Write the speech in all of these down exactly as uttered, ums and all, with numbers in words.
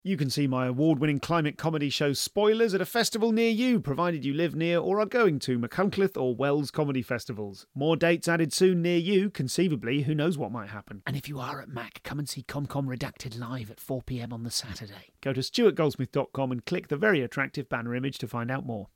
You can see my award-winning climate comedy show Spoilers at a festival near you, provided you live near or are going to Machynlleth or Wells comedy festivals. More dates added soon near you, conceivably, who knows what might happen. And if you are at Mac, come and see ComCom Redacted live at four p.m. on the Saturday. Go to stuart goldsmith dot com and click the very attractive banner image to find out more.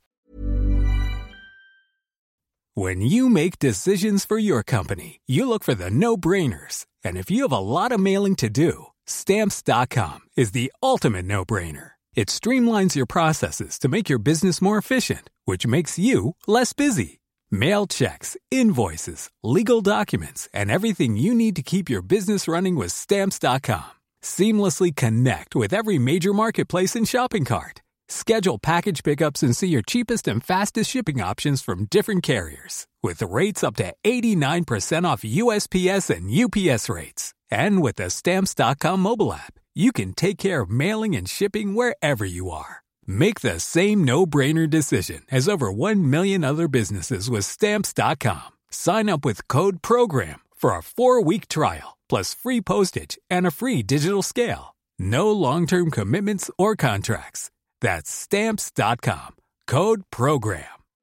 When you make decisions for your company, you look for the no-brainers. And if you have a lot of mailing to do, Stamps dot com is the ultimate no-brainer. It streamlines your processes to make your business more efficient, which makes you less busy. Mail checks, invoices, legal documents, and everything you need to keep your business running with Stamps dot com. Seamlessly connect with every major marketplace and shopping cart. Schedule package pickups and see your cheapest and fastest shipping options from different carriers, with rates up to eighty-nine percent off U S P S and U P S rates. And with the Stamps dot com mobile app, you can take care of mailing and shipping wherever you are. Make the same no-brainer decision as over one million other businesses with Stamps dot com. Sign up with code PROGRAM for a four-week trial, plus free postage and a free digital scale. No long-term commitments or contracts. That's Stamps dot com. Code PROGRAM.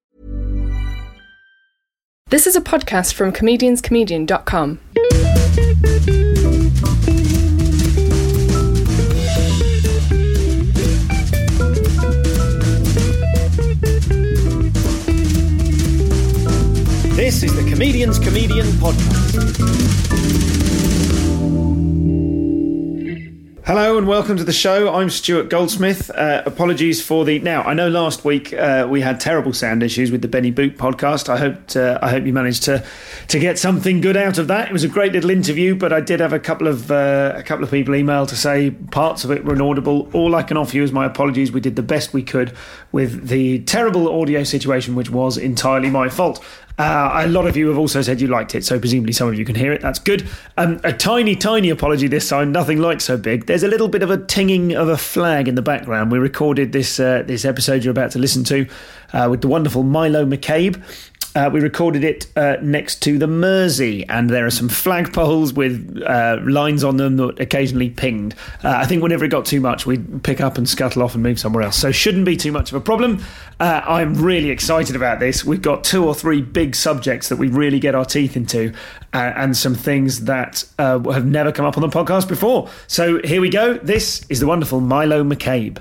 This is a podcast from comedians comedian dot com. This is the Comedians Comedian Podcast. Hello and welcome to the show. I'm Stuart Goldsmith. Uh, apologies for the... Now, I know last week uh, we had terrible sound issues with the Benny Boot podcast. I hope uh, I hope you managed to to get something good out of that. It was a great little interview, but I did have a couple of uh, a couple of people email to say parts of it were inaudible. All I can offer you is my apologies. We did the best we could with the terrible audio situation, which was entirely my fault. Uh, a lot of you have also said you liked it, so presumably some of you can hear it. That's good. Um, a tiny, tiny apology this time, nothing like so big. There's a little bit of a tinging of a flag in the background. We recorded this uh, this episode you're about to listen to uh, with the wonderful Milo McCabe. Uh, we recorded it uh, next to the Mersey, and there are some flagpoles with uh, lines on them that occasionally pinged. Uh, I think whenever it got too much, we'd pick up and scuttle off and move somewhere else. So shouldn't be too much of a problem. Uh, I'm really excited about this. We've got two or three big subjects that we really get our teeth into, uh, and some things that uh, have never come up on the podcast before. So here we go. This is the wonderful Milo McCabe.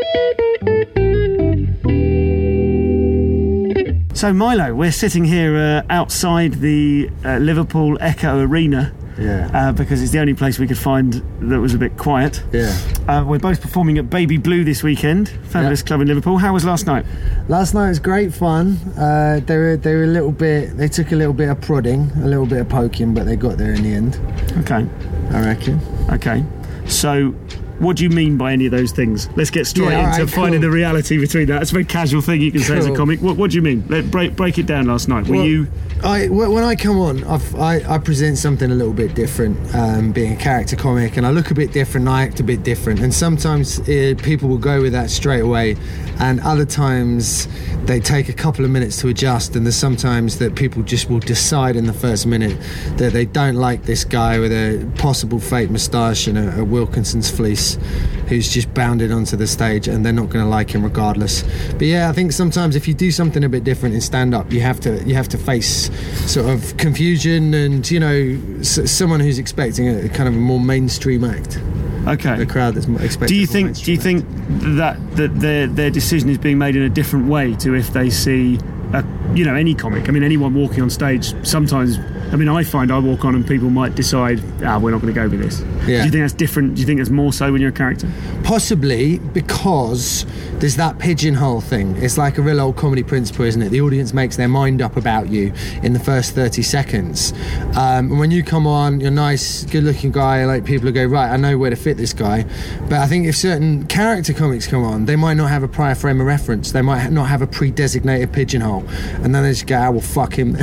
So Milo, we're sitting here uh, outside the uh, Liverpool Echo Arena, yeah, uh, because it's the only place we could find that was a bit quiet. Yeah, uh, we're both performing at Baby Blue this weekend, fabulous yeah. club in Liverpool. How was last night? Last night was great fun. Uh, they were they were a little bit. They took a little bit of prodding, a little bit of poking, but they got there in the end. Okay, I reckon. Okay, so. What do you mean by any of those things? Let's get straight yeah, into right, finding cool. the reality between that. It's a very casual thing you can say cool. as a comic. What, what do you mean? Let break break it down. Last night, were well, you? I when I come on, I've, I I present something a little bit different, um, being a character comic, and I look a bit different. I act a bit different, and sometimes it, people will go with that straight away, and other times they take a couple of minutes to adjust. And there's sometimes that people just will decide in the first minute that they don't like this guy with a possible fake moustache and a, a Wilkinson's fleece, who's just bounded onto the stage, and they're not going to like him regardless. But yeah, I think sometimes if you do something a bit different in stand-up, you have to you have to face sort of confusion and, you know, s- someone who's expecting a kind of a more mainstream act. Okay. The crowd that's expecting. Do you think? Do you think that that their their decision is being made in a different way to if they see, a, you know, any comic? I mean, anyone walking on stage. Sometimes, I mean, I find I walk on and people might decide, ah, we're not going to go with this. Yeah. Do you think that's different? Do you think that's more so when you're a character? Possibly, because there's that pigeonhole thing. It's like a real old comedy principle, isn't it? The audience makes their mind up about you in the first thirty seconds. Um, and when you come on, you're a nice, good-looking guy. Like, people will go, right, I know where to fit this guy. But I think if certain character comics come on, they might not have a prior frame of reference. They might not have a pre-designated pigeonhole, and then they just go, "Ah, well, fuck him."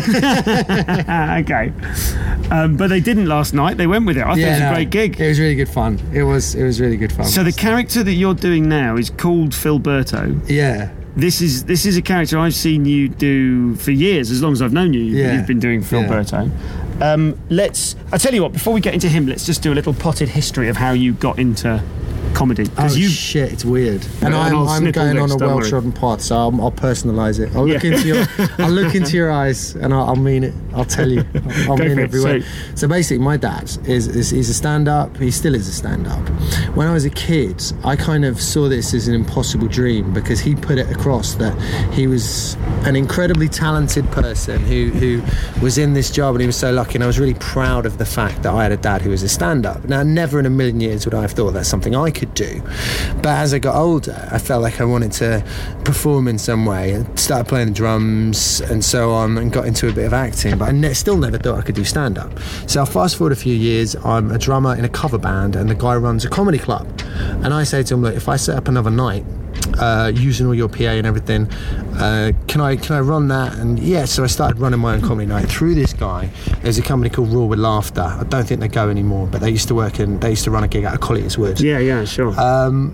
Okay, um, but they didn't last night. They went with it. I yeah, think it was no, a great gig. It was really good fun. It was. It was really good fun. So the character that you're doing now is called Philberto. Yeah. This is this is a character I've seen you do for years. As long as I've known you, yeah. you've been doing Philberto. Yeah. Um, let's. I tell you what. Before we get into him, let's just do a little potted history of how you got into comedy? Oh you shit, it's weird. And Yeah, and I'm, I'll I'm sniffle going next, on a don't worry. well-trodden path, so I'll, I'll personalise it. I'll look Yeah. into your, I'll look into your eyes, and I'll, I'll mean it. I'll tell you. I'll Go mean for it. every word. So- So basically, my dad is, is he's a stand-up. He still is a stand-up. When I was a kid, I kind of saw this as an impossible dream because he put it across that he was an incredibly talented person who who was in this job, and he was so lucky. And I was really proud of the fact that I had a dad who was a stand-up. Now, never in a million years would I have thought that's something I could do. But as I got older, I felt like I wanted to perform in some way, and started playing the drums and so on, and got into a bit of acting. But I ne- still never thought I could do stand-up. So fast forward a few years, I'm a drummer in a cover band, and the guy runs a comedy club. And I say to him, look, if I set up another night, uh, using all your P A and everything, uh, can I can I run that? And yeah, so I started running my own comedy night through this guy. There's a company called Raw with Laughter. I don't think they go anymore, but they used to work in, they used to run a gig out of Collier's Wood. Yeah, yeah, sure. Um,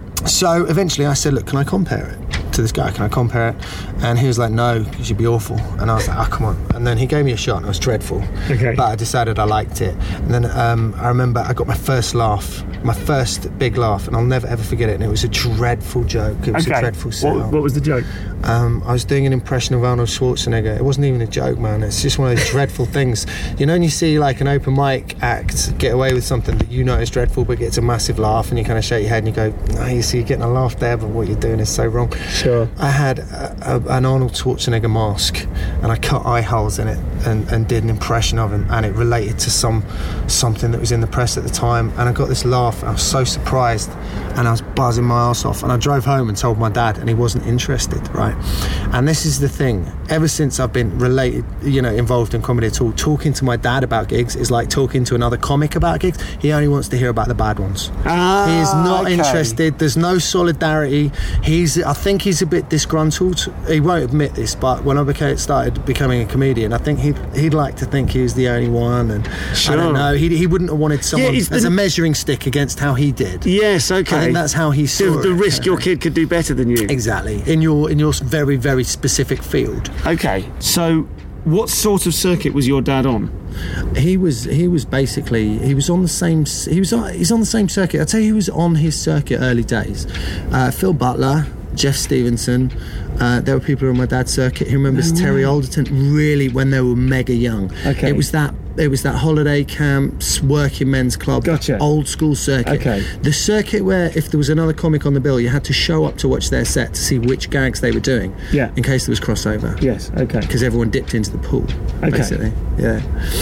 so eventually I said, look, can I compare it to this guy? Can I compare it? And he was like, no, because you'd be awful. And I was like, oh, come on. And then he gave me a shot, and it was dreadful. Okay. But I decided I liked it. And then um, I remember I got my first laugh, my first big laugh, and I'll never ever forget it. And it was a dreadful joke. It was okay. a dreadful what, setup. what was the joke? Um, I was doing an impression of Arnold Schwarzenegger. It wasn't even a joke, man. It's just one of those dreadful things. You know when you see like an open mic act get away with something that you know is dreadful but gets a massive laugh, and you kind of shake your head and you go, oh, you see you're getting a laugh there, but what you're doing is so wrong. Sure. I had a, a, an Arnold Schwarzenegger mask, and I cut eye holes in it and, and did an impression of him, and it related to some something that was in the press at the time, and I got this laugh, and I was so surprised, and I was buzzing my ass off, and I drove home and told my dad, and he wasn't interested, right? And this is the thing, ever since I've been related, you know, involved in comedy at all, talking to my dad about gigs is like talking to another comic about gigs. He only wants to hear about the bad ones. Ah, He is not okay. interested. There's no solidarity. He's, I think he's a bit disgruntled. He won't admit this, but when I became, started becoming a comedian, I think he'd, he'd like to think he was the only one, and Sure. I don't know, he, he wouldn't have wanted someone it's as the- a measuring stick against how he did. Yes, okay. I think that's how he saw the, the it. risk your kid could do better than you. Exactly, in your in your very very specific field. Okay, so what sort of circuit was your dad on? He was he was basically he was on the same he was on, he's on the same circuit. I'd say he was on his circuit early days. Uh, Phil Butler, Jeff Stevenson. Uh, there were people who were on my dad's circuit. He remembers Terry Alderton really when they were mega young. Okay. It was that it was that holiday camps, working men's club, Gotcha. old school circuit. Okay. The circuit where if there was another comic on the bill, you had to show up to watch their set to see which gags they were doing. Yeah. In case there was crossover. Yes, okay. Because everyone dipped into the pool, Okay. basically. Yeah.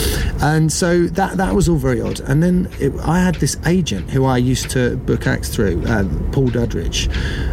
And so that that was all very odd. And then it, I had this agent who I used to book acts through, um, Paul Dudridge.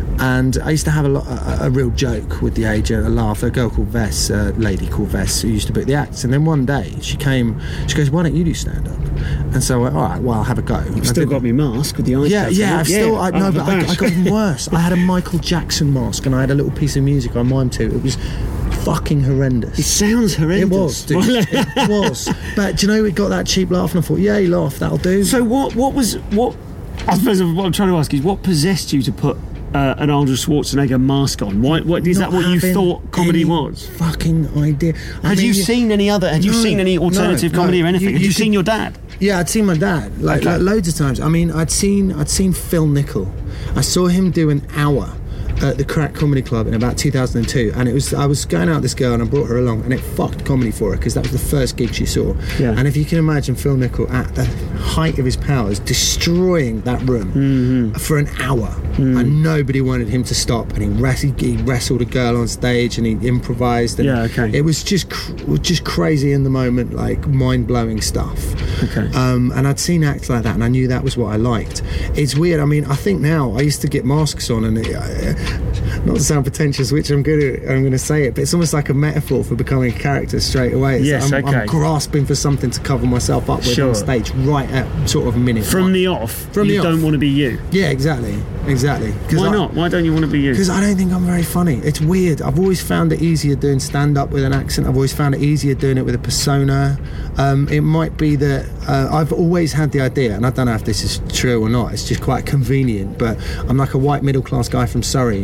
And I used to have a, lo- a, a real joke with the agent, a laugh. A girl called Vess, a lady called Vess, who used to book the acts. And then one day she came, she goes, "Why don't you do stand up?" And so I went, all right, well, I'll have a go. You've still got me mask with the eyes. Yeah, cut, yeah, haven't I've you? still, I, no, under but the I, I bash. got even worse. I had a Michael Jackson mask, and I had a little piece of music I mimed to. It was fucking horrendous. It sounds horrendous. It was, dude. It was. But do you know, it got that cheap laugh, and I thought, yeah, laugh, that'll do. So what? What was what? I suppose what I'm trying to ask is what possessed you to put uh, an Arnold Schwarzenegger mask on? Why? What is Not that? What you having thought comedy any was? Fucking idea. I Had mean, you seen any other? Had you No, seen any alternative no, comedy no. or anything? You- Had you, you seen could- your dad? Yeah, I'd seen my dad like, Okay. like loads of times. I mean, I'd seen I'd seen Phil Nickel. I saw him do an hour at the Crack Comedy Club in about two thousand two, and it was I was going out with this girl and I brought her along, and it fucked comedy for her because that was the first gig she saw. Yeah. And if you can imagine Phil Nickel at the height of his powers destroying that room Mm-hmm. for an hour, Mm. and nobody wanted him to stop, and he, wrest- he wrestled a girl on stage and he improvised. And Yeah, okay. It was just cr- it was just crazy in the moment, like mind blowing stuff. Okay. Um, and I'd seen acts like that, and I knew that was what I liked. It's weird. I mean, I think now I used to get masks on, and it, uh, not to sound pretentious, which I'm good at, I'm going to say it, but it's almost like a metaphor for becoming a character straight away. It's Yes, like I'm, okay. I'm grasping for something to cover myself up with Sure. on stage right at sort of minute From one. the off, From you the don't off. want to be you. Yeah, exactly, exactly. 'Cause Why I- not? Why don't you want to be you? Because I don't think I'm very funny. It's weird. I've always found it easier doing stand-up with an accent. I've always found it easier doing it with a persona. Um, it might be that uh, I've always had the idea, and I don't know if this is true or not, it's just quite convenient, but I'm like a white middle-class guy from Surrey. I've got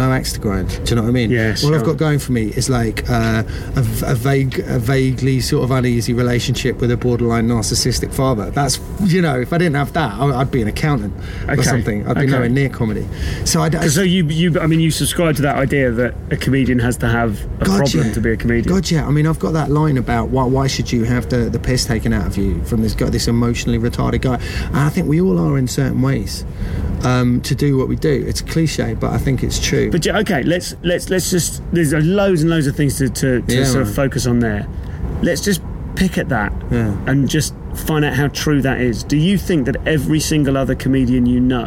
no axe to grind. Do you know what I mean? Yeah, All sure. I've got going for me is like uh, a, a vague, a vaguely sort of uneasy relationship with a borderline narcissistic father. That's, you know, if I didn't have that, I- I'd be an accountant Okay. or something. I'd be Okay. nowhere near comedy. So I, I So you, you, I mean, you subscribe to that idea that a comedian has to have a God, problem yeah. to be a comedian. God, yeah. I mean, I've got that line about why why should you have the, the piss taken out of you from this guy, this emotionally retarded guy. And I think we all are in certain ways um, to do what we do. It's a cliche, but I think it's true. But yeah, okay, let's let's let's just. There's loads and loads of things to to, to Yeah, sort man. of focus on there. Let's just pick at that Yeah. and just find out how true that is. Do you think that every single other comedian you know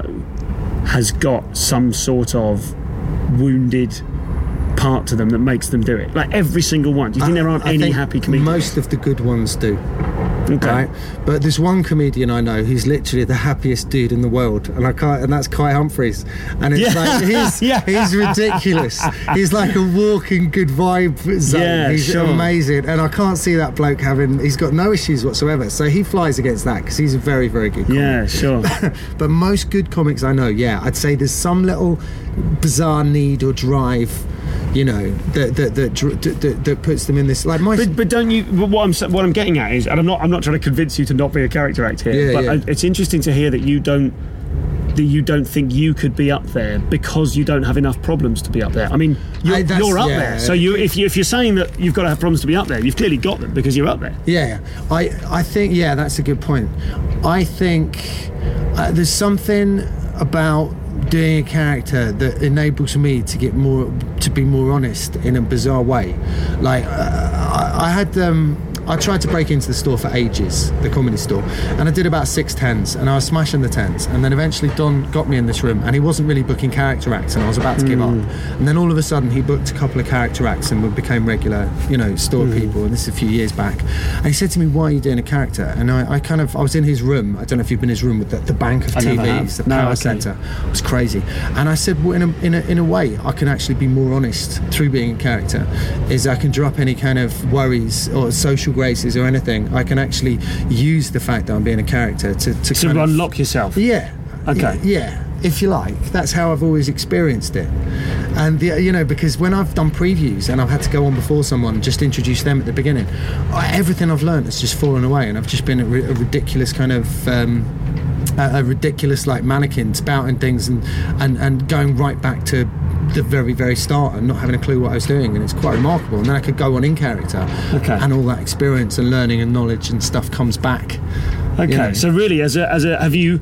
has got some sort of wounded part to them that makes them do it? Like every single one. Do you think I- there aren't I any think happy comedians? Most of the good ones do. Okay. Right, but there's one comedian I know who's literally the happiest dude in the world, and I can't, and that's Kai Humphries, and it's Yeah. like he's Yeah. he's ridiculous. He's like a walking good vibe zone. Yeah, he's sure. amazing, and I can't see that bloke having. He's got no issues whatsoever. So he flies against that because he's a very very good comic. Yeah, sure. But most good comics I know, yeah, I'd say there's some little bizarre need or drive, you know, that that that, dr- that, that, that puts them in this. Like my, But, but don't you? but What I'm s- what I'm getting at is, and I'm not I'm not trying to convince you to not be a character actor here, Yeah, but yeah. I, it's interesting to hear that you don't that you don't think you could be up there because you don't have enough problems to be up there. I mean, you're, I- that's- you're up yeah. there, so you if you if you're saying that you've got to have problems to be up there, you've clearly got them because you're up there. Yeah, I I think yeah, that's a good point. I think uh, there's something about doing a character that enables me to get more to be more honest in a bizarre way. Like uh, I, I had um, I tried to break into the store for ages, the comedy store, and I did about six tens, and I was smashing the tens, and then eventually Don got me in this room, and he wasn't really booking character acts, and I was about to give up, and then all of a sudden he booked a couple of character acts, and we became regular, you know, store people, and this is a few years back, and he said to me, "Why are you doing a character?" And I, I kind of I was in his room. I don't know if you've been in his room with the, the bank of I T never Vs, have. the No, power okay. centre. It was crazy, and I said, well, in a, in a in a way, I can actually be more honest through being a character. Is I can drop any kind of worries or social graces or anything. I can actually use the fact that I'm being a character to to, To kind of, unlock yourself. yeah. Okay. Yeah, if you like. That's how I've always experienced it. And, the, you know, because when I've done previews and I've had to go on before someone, just introduce them at the beginning, I, everything I've learned has just fallen away, and I've just been a, ri- a ridiculous kind of... Um, a, a ridiculous, like, mannequin spouting things and, and, and going right back to the very, very start and not having a clue what I was doing, and it's quite remarkable. And then I could go on in character, Okay. and all that experience and learning and knowledge and stuff comes back. Okay. you know. So really, as a as a have you?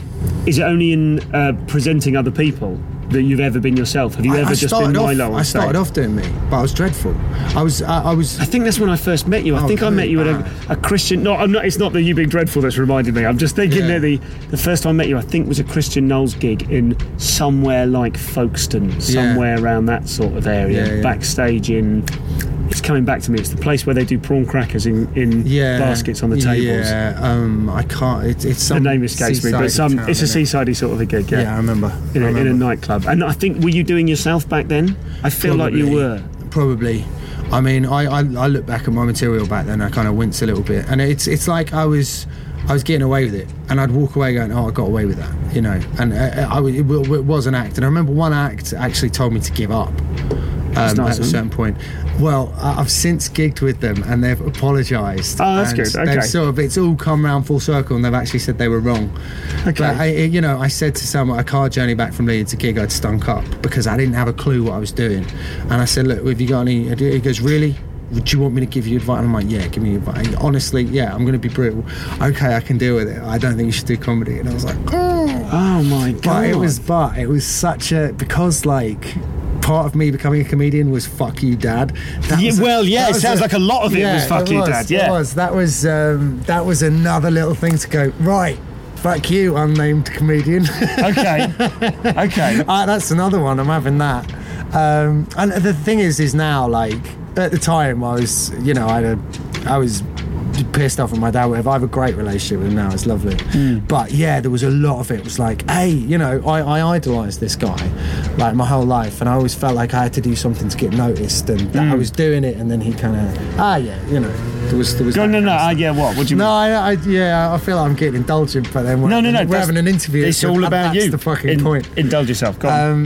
Is it only in uh, presenting other people that you've ever been yourself? Have you I, ever I just started been off, Milo on I started stage? off doing me, but I was dreadful. I was, I, I was. I think that's when I first met you. I Oh, think I met you at really a, a Christian. No, I'm not. It's not that you being dreadful that's reminded me. I'm just thinking Yeah. that the the first time I met you, I think was a Christian Knowles gig in somewhere like Folkestone, somewhere around that sort of area, Yeah, yeah. backstage in. It's coming back to me. It's the place where they do prawn crackers in, in Yeah, baskets on the tables. Yeah, um, I can't. It's, it's The some name escapes me, but seaside some town, it's a isn't it? seasidey sort of a gig. Yeah, Yeah, I remember. in, a, I in a remember. nightclub. And I think, were you doing yourself back then? I feel like you Probably. were. Probably. I mean, I, I I look back at my material back then. I kind of wince a little bit, and it's it's like I was. I was getting away with it, and I'd walk away going, "Oh, I got away with that," you know. And uh, I, it, w- it was an act, and I remember one act actually told me to give up um, nice, at a isn't it? certain point. Well, I- I've since gigged with them, and they've apologised. Oh, that's and good, okay. They've sort of, it's all come round full circle, and they've actually said they were wrong. Okay. But I, you know, I said to someone a car journey back from Leeds, a gig I'd stunk up because I didn't have a clue what I was doing, and I said, "Look, have you got any?" He goes, "Really? Would you want me to give you advice?" And I'm like, "Yeah, give me advice." And honestly, yeah, I'm going to be brutal. Okay, I can deal with it. I don't think you should do comedy. And I was like, "Oh." Oh my god! But it was, but it was such a because like. Part of me becoming a comedian was "fuck you, dad." That Yeah, was a- well, yeah, that it was sounds like a lot of it was "fuck you, dad." Yeah. it was. That was um, that was another little thing to go right. Fuck you, unnamed comedian. Okay. Okay. Uh, that's another one. I'm having that. Um, and the thing is, is now like at the time I was, you know, I had a, I was pissed off at my dad. Whatever. I have a great relationship with him now. It's lovely. Mm. But yeah, there was a lot of it. It was like, hey, you know, I, I idolised this guy like my whole life, and I always felt like I had to do something to get noticed, and that Mm. I was doing it, and then he kind of, ah, yeah, you know, there was there was. No, that no, no. kind of Uh, stuff. yeah. What? What do you No, mean? I, I, yeah, I feel like I'm getting indulgent, but then we're, No, no, no. we're that's- having an interview. It's so all about that's you. the fucking In- point. Indulge yourself. Go on. Um,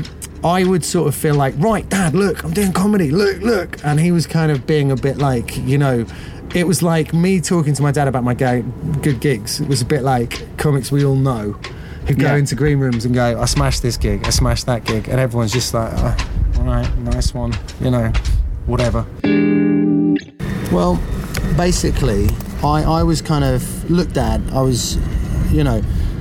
I would sort of feel like, right, Dad, look, I'm doing comedy, look, look. And he was kind of being a bit like, you know, it was like me talking to my dad about my ga- good gigs. It was a bit like comics we all know who go Yeah. into green rooms and go, I smashed this gig, I smashed that gig. And everyone's just like, oh, all right, nice one, you know, whatever. Well, basically, I, I was kind of looked at, I was, you know,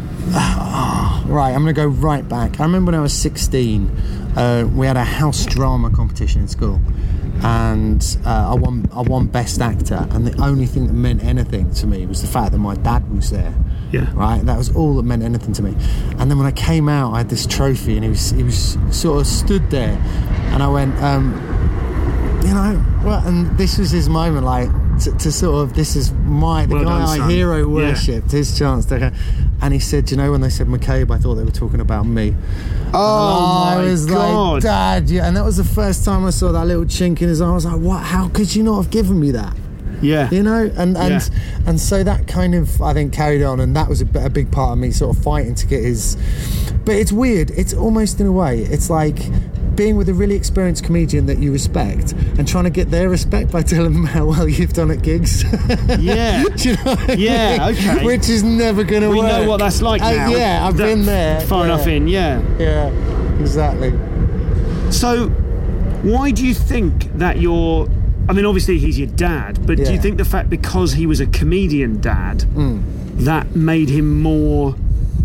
right, I'm going to go right back. I remember when I was sixteen, uh, we had a house drama competition in school, and uh, I won I won Best Actor, and the only thing that meant anything to me was the fact that my dad was there. Yeah. Right, that was all that meant anything to me. And then when I came out, I had this trophy, and he was he was sort of stood there, and I went, um, you know, well, and this was his moment, like to, to sort of, this is my the Well guy done, I son. hero worshipped, yeah. His chance to. And he said, you know, when they said McCabe, I thought they were talking about me. Oh, I my was God. like, Dad, yeah. And that was the first time I saw that little chink in his eye. I was like, what? How could you not have given me that? Yeah. You know, and and Yeah. and so that kind of, I think, carried on, and that was a, b- a big part of me sort of fighting to get his. But it's weird. It's almost in a way, it's like being with a really experienced comedian that you respect and trying to get their respect by telling them how well you've done at gigs. Yeah. Do you know what I Yeah, mean? okay. Which is never going to We work. know what that's like Uh, now. yeah, I've That- been there. Far yeah. enough in, yeah. Yeah, exactly. So, why do you think that you're... I mean, obviously he's your dad, but do Yeah. you think the fact because he was a comedian dad, Mm. that made him more...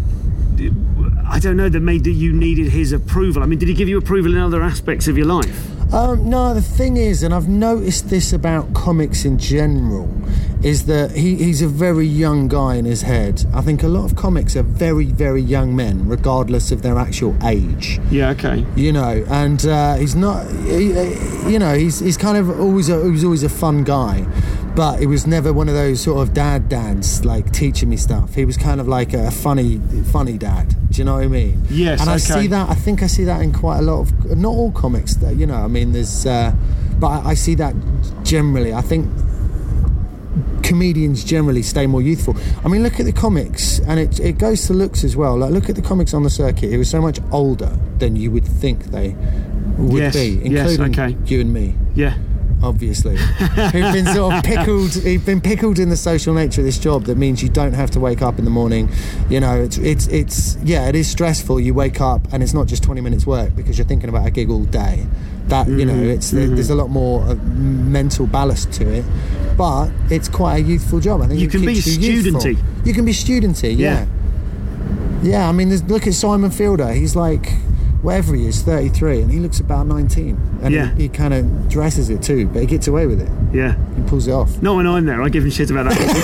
I don't know, that made that you needed his approval? I mean, did he give you approval in other aspects of your life? Um, no, the thing is, and I've noticed this about comics in general, is that he, he's a very young guy in his head. I think a lot of comics are very, very young men, regardless of their actual age. Yeah, okay. You know, and uh, he's not, he, he- you know, he's he's kind of always a, he was always a fun guy, but it was never one of those sort of dad dads like teaching me stuff. He was kind of like a funny, funny dad. Do you know what I mean? Yes, And I okay. see that. I think I see that in quite a lot of, not all comics. That, you know, I mean, there's, uh, but I, I see that generally. I think comedians generally stay more youthful. I mean, look at the comics, and it it goes to looks as well. Like, look at the comics on the circuit. He was so much older than you would think they would Yes, be, yes, including okay. you and me, Yeah. obviously, who've been sort of pickled. He've been pickled in the social nature of this job. That means you don't have to wake up in the morning. You know, it's it's it's yeah, it is stressful. You wake up and it's not just twenty minutes work because you're thinking about a gig all day. That you know, it's Mm-hmm. there's a lot more uh, mental ballast to it, but it's quite a youthful job. I think You it can be keeps you youthful. studenty. You can be studenty. Yeah. Yeah, I mean, there's, look at Simon Fielder. He's like, whatever he is, thirty-three, and he looks about nineteen. And Yeah. he, he kind of dresses it too, but he gets away with it. Yeah. He pulls it off. Not when I'm there. I give him shit about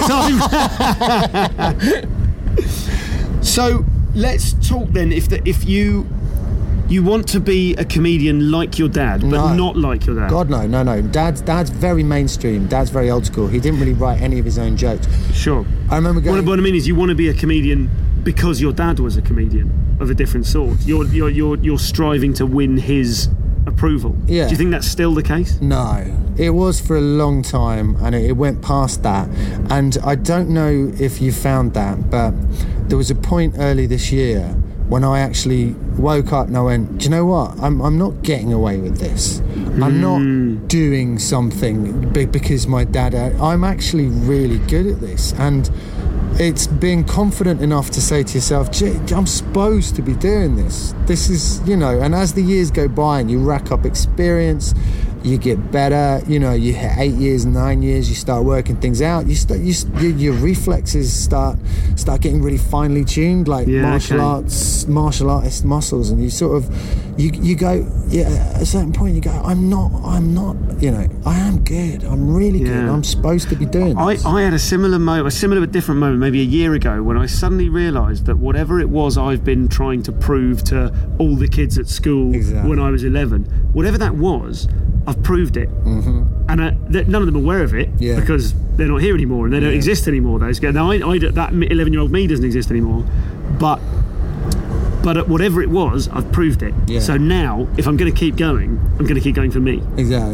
that all the time. So let's talk then. If the, if you you want to be a comedian like your dad, but No. not like your dad. God, no, no, no. Dad's Dad's very mainstream. Dad's very old school. He didn't really write any of his own jokes. Sure. I remember going. What, what I mean is, you want to be a comedian because your dad was a comedian of a different sort. You're you're you're you're striving to win his approval. Yeah. Do you think that's still the case? No, it was for a long time, and it, it went past that. And I don't know if you found that, but there was a point early this year when I actually woke up and I went, do you know what? I'm I'm not getting away with this. I'm not doing something big because my dad. I'm actually really good at this, and it's being confident enough to say to yourself, "Gee, I'm supposed to be doing this. This is, you know," and as the years go by and you rack up experience, you get better, you know, you hit eight years, nine years, you start working things out, you start, you, your, your reflexes start start getting really finely tuned, like Yeah, martial okay. arts, martial artist muscles, and you sort of, you you go, yeah, at a certain point you go, I'm not, I'm not, you know, I am good, I'm really good, Yeah. I'm supposed to be doing I, this. I had a similar moment, a similar but different moment, maybe a year ago, when I suddenly realised that whatever it was I've been trying to prove to all the kids at school Exactly. when I was eleven, whatever that was, I've proved it. Mm-hmm. And I, that none of them are aware of it Yeah. because they're not here anymore and they don't Yeah. exist anymore. Those guys. Now, I, I, that eleven-year-old me doesn't exist anymore, but but at whatever it was, I've proved it. Yeah. So now, if I'm going to keep going, I'm going to keep going for me. Exactly.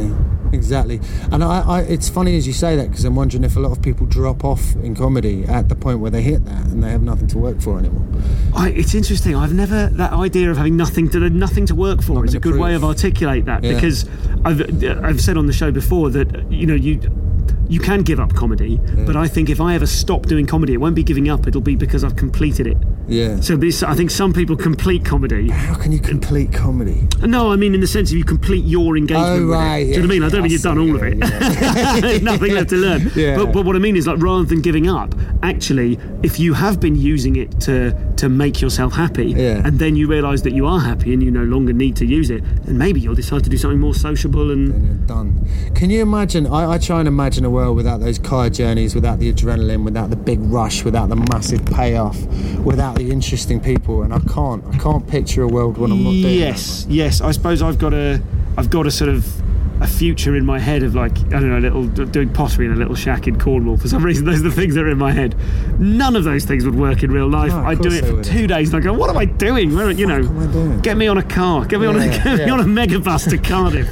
Exactly. And I, I, it's funny as you say that, because I'm wondering if a lot of people drop off in comedy at the point where they hit that and they have nothing to work for anymore. I, it's interesting. I've never, that idea of having nothing to nothing to work for is a good way of articulate that, yeah. Because I've I've said on the show before that, you know, you you can give up comedy, yeah. But I think if I ever stop doing comedy, it won't be giving up, it'll be because I've completed it. Yeah. So this, I think some people complete comedy. How can you complete comedy? No, I mean in the sense of you complete your engagement oh, with right, it. yeah. Do you know what I mean? I don't yeah, mean you've done all of it. Yeah. Nothing left to learn. Yeah. But, but what I mean is, like, rather than giving up, actually, if you have been using it to to make yourself happy, yeah. and then you realise that you are happy and you no longer need to use it, then maybe you'll decide to do something more sociable and... Then you're done. Can you imagine, I, I try and imagine a world without those car journeys, without the adrenaline, without the big rush, without the massive payoff, without the interesting people, and I can't. I can't picture a world when I'm not doing Yes, that. yes. I suppose I've got a, I've got a sort of a future in my head of, like, I don't know, a little doing pottery in a little shack in Cornwall. For some reason, those are the things that are in my head. None of those things would work in real life. No, I'd do it for two days and I go, what am I doing? Where, you know, am I doing? Get me on a car. Get me yeah, on a get yeah. me on a megabus to Cardiff.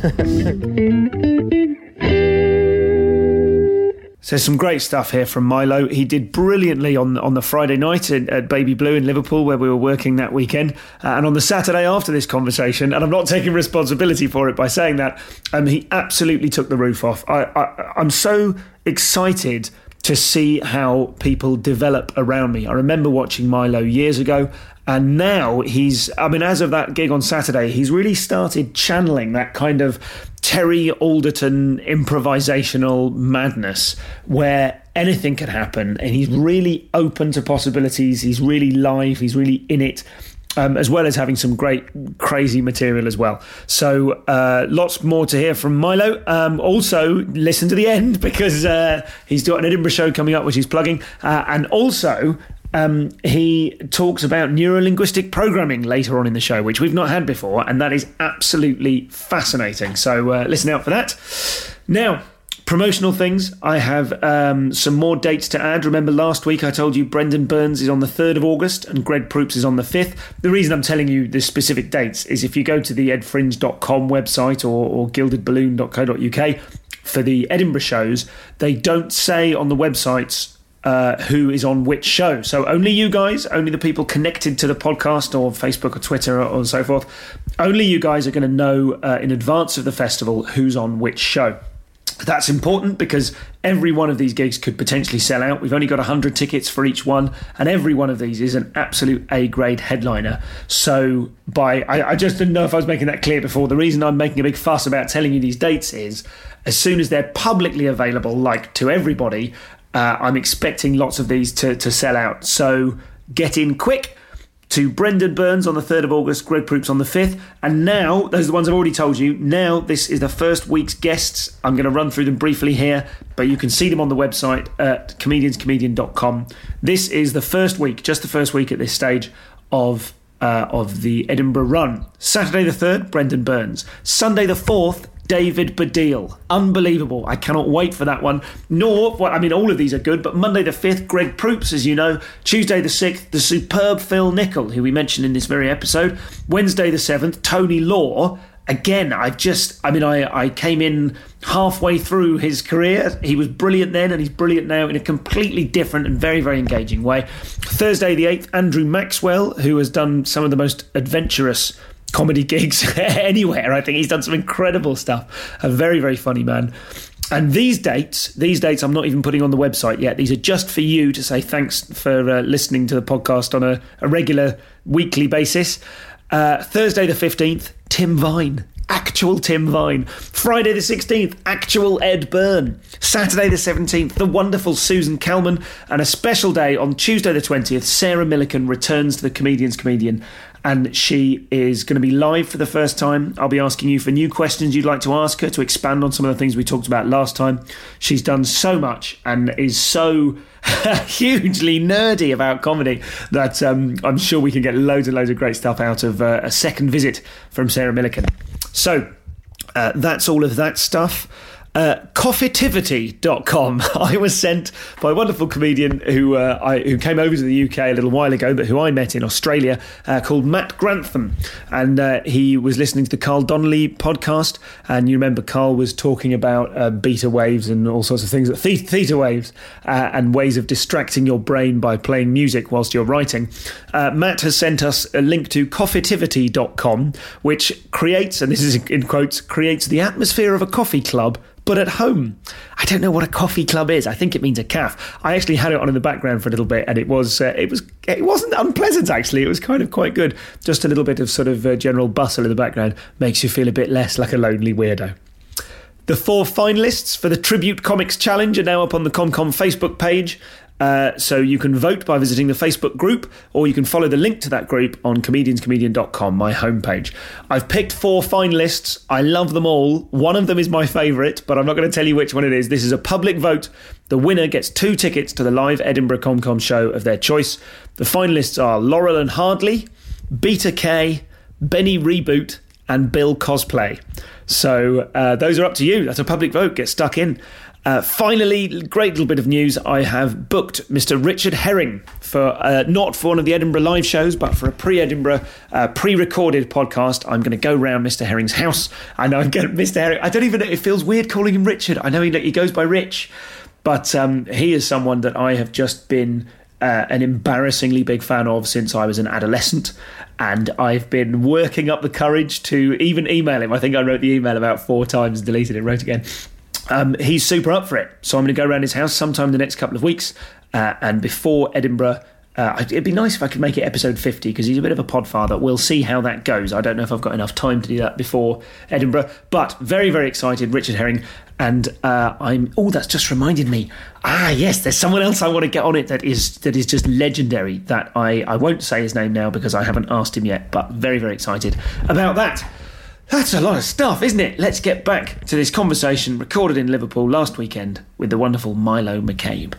So there's some great stuff here from Milo. He did brilliantly on on the Friday night at, at Baby Blue in Liverpool, where we were working that weekend. Uh, and on the Saturday after this conversation, and I'm not taking responsibility for it by saying that, um, he absolutely took the roof off. I, I, I'm so excited to see how people develop around me. I remember watching Milo years ago, and now he's, I mean, as of that gig on Saturday, he's really started channeling that kind of Terry Alderton improvisational madness where anything can happen, and he's really open to possibilities. He's really live. He's really in it. Um, as well as having some great, crazy material as well. So uh, lots more to hear from Milo. Um, also, listen to the end, because uh, he's got an Edinburgh show coming up, which he's plugging. Uh, and also, um, he talks about neurolinguistic programming later on in the show, which we've not had before. And that is absolutely fascinating. So uh, listen out for that. Now, promotional things. I have um, some more dates to add. Remember last week I told you Brendan Burns is on the third of August and Greg Proops is on the fifth. The reason I'm telling you the specific dates is if you go to the ed fringe dot com website or, or gilded balloon dot co dot uk for the Edinburgh shows, they don't say on the websites uh, who is on which show. So only you guys, only the people connected to the podcast or Facebook or Twitter or, or so forth, only you guys are going to know uh, in advance of the festival who's on which show. That's important because every one of these gigs could potentially sell out. We've only got one hundred tickets for each one, and every one of these is an absolute A-grade headliner. So by I, I just didn't know if I was making that clear before. The reason I'm making a big fuss about telling you these dates is as soon as they're publicly available, like to everybody, uh, I'm expecting lots of these to, to sell out. So get in quick. To Brendan Burns on the third of August, Greg Proops on the fifth. And now, those are the ones I've already told you. Now, this is the first week's guests. I'm going to run through them briefly here, but you can see them on the website at comedians comedian dot com. This is the first week, just the first week at this stage of uh, of the Edinburgh run. Saturday the third, Brendan Burns. Sunday the fourth, David Baddiel. Unbelievable. I cannot wait for that one. Nor, well, I mean, all of these are good, but Monday the fifth, Greg Proops, as you know. Tuesday the sixth, the superb Phil Nichol, who we mentioned in this very episode. Wednesday the seventh, Tony Law. Again, I just, I mean, I, I came in halfway through his career. He was brilliant then and he's brilliant now in a completely different and very, very engaging way. Thursday the eighth, Andrew Maxwell, who has done some of the most adventurous comedy gigs anywhere. I think he's done some incredible stuff. A very, very funny man. And these dates, these dates I'm not even putting on the website yet. These are just for you to say thanks for uh, listening to the podcast on a, a regular weekly basis. Uh, Thursday the fifteenth, Tim Vine. Actual Tim Vine. Friday the sixteenth, actual Ed Byrne. Saturday the seventeenth, the wonderful Susan Calman. And a special day on Tuesday the twentieth, Sarah Millican returns to the Comedian's Comedian. And she is going to be live for the first time. I'll be asking you for new questions you'd like to ask her to expand on some of the things we talked about last time. She's done so much and is so hugely nerdy about comedy that um, I'm sure we can get loads and loads of great stuff out of uh, a second visit from Sarah Millican. So uh, that's all of that stuff. Uh, Coffeetivity dot com. I was sent by a wonderful comedian who uh, I, who came over to the U K a little while ago, but who I met in Australia, uh, called Matt Grantham. And uh, he was listening to the Carl Donnelly podcast. And you remember Carl was talking about uh, beta waves and all sorts of things, the- theta waves, uh, and ways of distracting your brain by playing music whilst you're writing. Uh, Matt has sent us a link to Coffeetivity dot com, which creates, and this is in quotes, creates the atmosphere of a coffee club, but at home. I don't know what a coffee club is. I think it means a caff. I actually had it on in the background for a little bit, and it was uh, it was it wasn't unpleasant actually. It was kind of quite good. Just a little bit of sort of uh, general bustle in the background makes you feel a bit less like a lonely weirdo. The four finalists for the Tribute Comics Challenge are now up on the ComCom Facebook page. Uh, so you can vote by visiting the Facebook group, or you can follow the link to that group on comedians comedian dot com, my homepage. I've picked four finalists. I love them all. One of them is my favourite, but I'm not going to tell you which one it is. This is a public vote. The winner gets two tickets to the live Edinburgh ComCom show of their choice. The finalists are Laurel and Hardley, Beta K, Benny Reboot, and Bill Cosplay. So uh, those are up to you. That's a public vote. Get stuck in. Uh, finally, great little bit of news. I have booked Mister Richard Herring for uh, not for one of the Edinburgh live shows, but for a pre-Edinburgh, uh, pre-recorded podcast. I'm going to go round Mister Herring's house. I know I'm going Mister Herring. I don't even know. It feels weird calling him Richard. I know he, he goes by Rich, but um, he is someone that I have just been uh, an embarrassingly big fan of since I was an adolescent. And I've been working up the courage to even email him. I think I wrote the email about four times and deleted it, wrote again. Um, he's super up for it. So I'm going to go around his house sometime in the next couple of weeks. Uh, and before Edinburgh, uh, it'd be nice if I could make it episode fifty, because he's a bit of a podfather. We'll see how that goes. I don't know if I've got enough time to do that before Edinburgh. But very, very excited, Richard Herring. And uh, I'm... Oh, that's just reminded me. Ah, yes, there's someone else I want to get on it that is that is just legendary. That I, I won't say his name now because I haven't asked him yet. But very, very excited about that. That's a lot of stuff, isn't it? Let's get back to this conversation recorded in Liverpool last weekend with the wonderful Milo McCabe.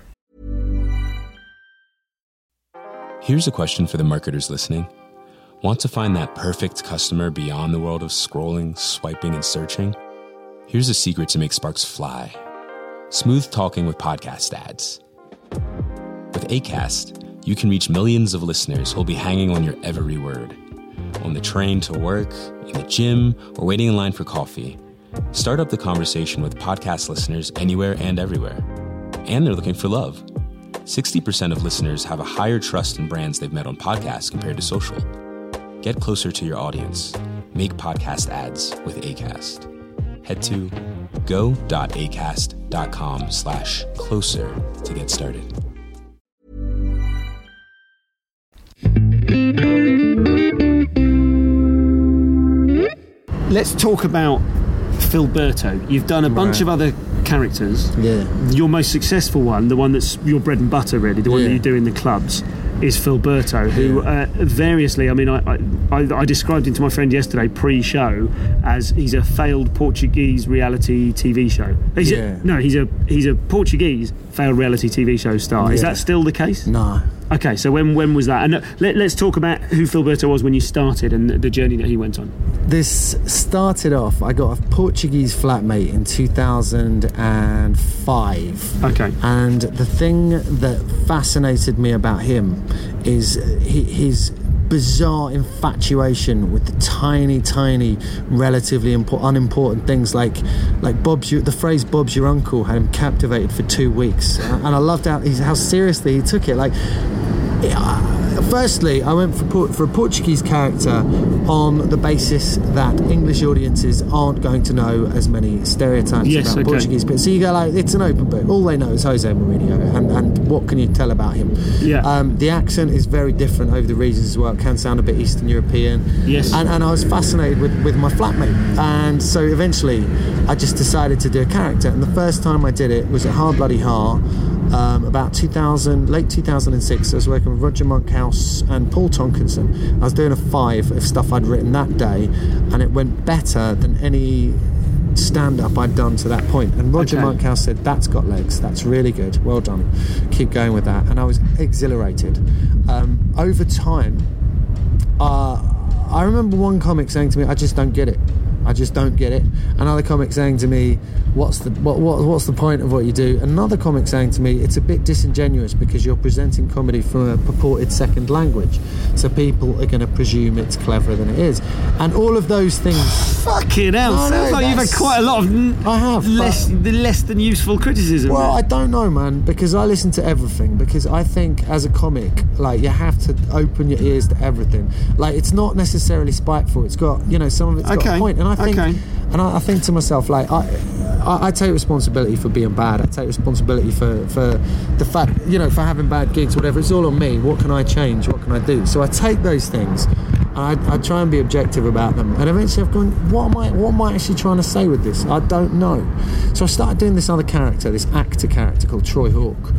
Here's a question for the marketers listening. Want to find that perfect customer beyond the world of scrolling, swiping, and searching? Here's a secret to make sparks fly. Smooth talking with podcast ads. With Acast, you can reach millions of listeners who'll be hanging on your every word. On the train to work, in the gym, or waiting in line for coffee. Start up the conversation with podcast listeners anywhere and everywhere. And they're looking for love. sixty percent of listeners have a higher trust in brands they've met on podcasts compared to social. Get closer to your audience. Make podcast ads with Acast. Head to go.acast.com slash closer to get started. Let's talk about Filberto. You've done a bunch Right. of other characters. Yeah. Your most successful one, the one that's your bread and butter really, the one Yeah. that you do in the clubs, is Filberto, who uh, variously, I mean, I, I, I described him to my friend yesterday pre-show as he's a failed Portuguese reality T V show. He's Yeah. a, no, he's a he's a Portuguese failed reality T V show star. Is Yeah. that still the case? No. Okay, so when when was that? And uh, let, let's talk about who Filberto was when you started and the, the journey that he went on. This started off, I got a Portuguese flatmate in two thousand five. Okay. And the thing that fascinated me about him is he, his bizarre infatuation with the tiny, tiny, relatively impo- unimportant things like like Bob's your, the phrase "Bob's your uncle" had him captivated for two weeks, and I loved how he's, how seriously he took it. Like, uh, firstly, I went for for a Portuguese character on the basis that English audiences aren't going to know as many stereotypes Yes, about okay. Portuguese people. So you go like, it's an open book. All they know is Jose Mourinho, and, and what can you tell about him? Yeah. Um, the accent is very different over the regions as well. It can sound a bit Eastern European. Yes. And, and I was fascinated with, with my flatmate. And so eventually I just decided to do a character. And the first time I did it was at Hard Bloody Har, um, about two thousand, late two thousand six. I was working with Roger Monkhouse and Paul Tonkinson. I was doing a five of stuff I'd written that day, and it went better than any stand-up I'd done to that point. And Roger Okay. Monkhouse said, "That's got legs, that's really good, well done, keep going with that." And I was exhilarated. Um, over time, uh, I remember one comic saying to me, "I just don't get it. I I just don't get it. Another comic saying to me, what's the what, what what's the point of what you do? Another comic saying to me, it's a bit disingenuous because you're presenting comedy from a purported second language, so people are going to presume it's cleverer than it is. And all of those things. Fucking hell, No, sounds no, like you've had that's- quite a lot of n- I have, less, the less than useful criticism. Well, I there. don't know, man, because I listen to everything. Because I think, as a comic, like, you have to open your ears to everything. Like, it's not necessarily spiteful. It's got, you know, some of it's got Okay, a point. And I think, okay. and I, I think to myself, like, I, I, I take responsibility for being bad. I take responsibility for for the fact, you know, for having bad gigs, whatever. It's all on me. What can I change? What can I do? So I take those things. I, I try and be objective about them, and eventually I've gone, what am I what am I actually trying to say with this? I don't know. So I started doing this other character, this actor character called Troy Hawk,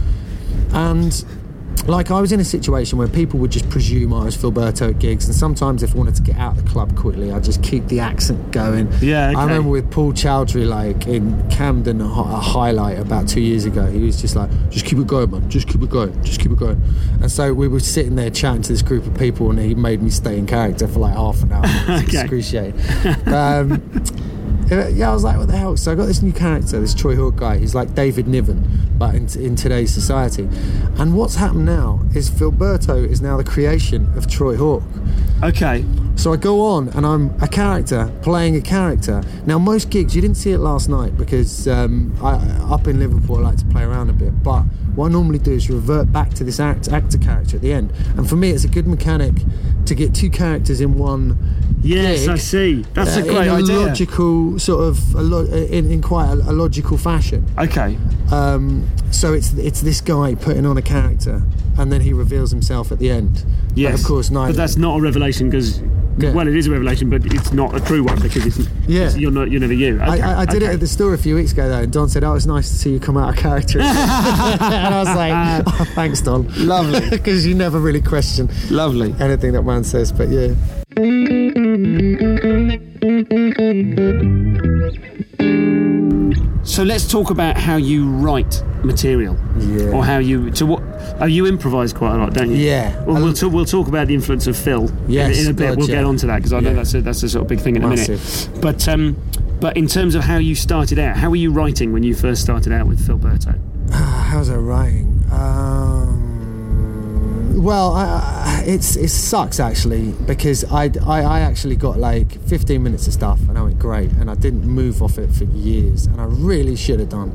and like, I was in a situation where people would just presume I was Filberto at gigs, and sometimes if I wanted to get out of the club quickly, I'd just keep the accent going. Yeah, okay. I remember with Paul Chowdhury, like in Camden, a, hi- a highlight about two years ago, he was just like, just keep it going, man, just keep it going, just keep it going. And so we were sitting there chatting to this group of people, and he made me stay in character for like half an hour. It was Okay. excruciating. um, yeah, I was like, what the hell? So I got this new character, this Troy Hawk guy. He's like David Niven, but in, in today's society. And what's happened now is Filberto is now the creation of Troy Hawk. Okay. So I go on and I'm a character playing a character. Now, most gigs, you didn't see it last night because um, I, up in Liverpool I like to play around a bit, but what I normally do is revert back to this act, actor character at the end. And for me, it's a good mechanic to get two characters in one Yes, gig, I see. That's a uh, great in a idea. logical sort of a lo- in, in quite a, a logical fashion. Okay. Um, so it's it's this guy putting on a character, and then he reveals himself at the end. Yes. But of course, neither. But that's not a revelation because, Yeah. well, it is a revelation, but it's not a true one because it's, Yeah. it's you're not you're never you. Okay. I, I, I did okay. it at the store a few weeks ago, though, and Don said, "Oh, it's nice to see you come out of character." And I was like, oh, "Thanks, Don." Lovely. Because you never really question Lovely. anything that man says, but yeah. So let's talk about how you write material, Yeah. or how you to what. Oh, you improvise quite a lot, don't you? Yeah. Well, I- we'll, talk, we'll talk about the influence of Phil Yes, in, in a bit. God, we'll yeah. get onto that because I know Yeah. that's a, that's a sort of big thing in a Massive. minute. But um, but in terms of how you started out, how were you writing when you first started out with Filberto? How's I writing? Um, well, I, I, it's it sucks actually because I, I I actually got like fifteen minutes of stuff and I went great, and I didn't move off it for years, and I really should have done.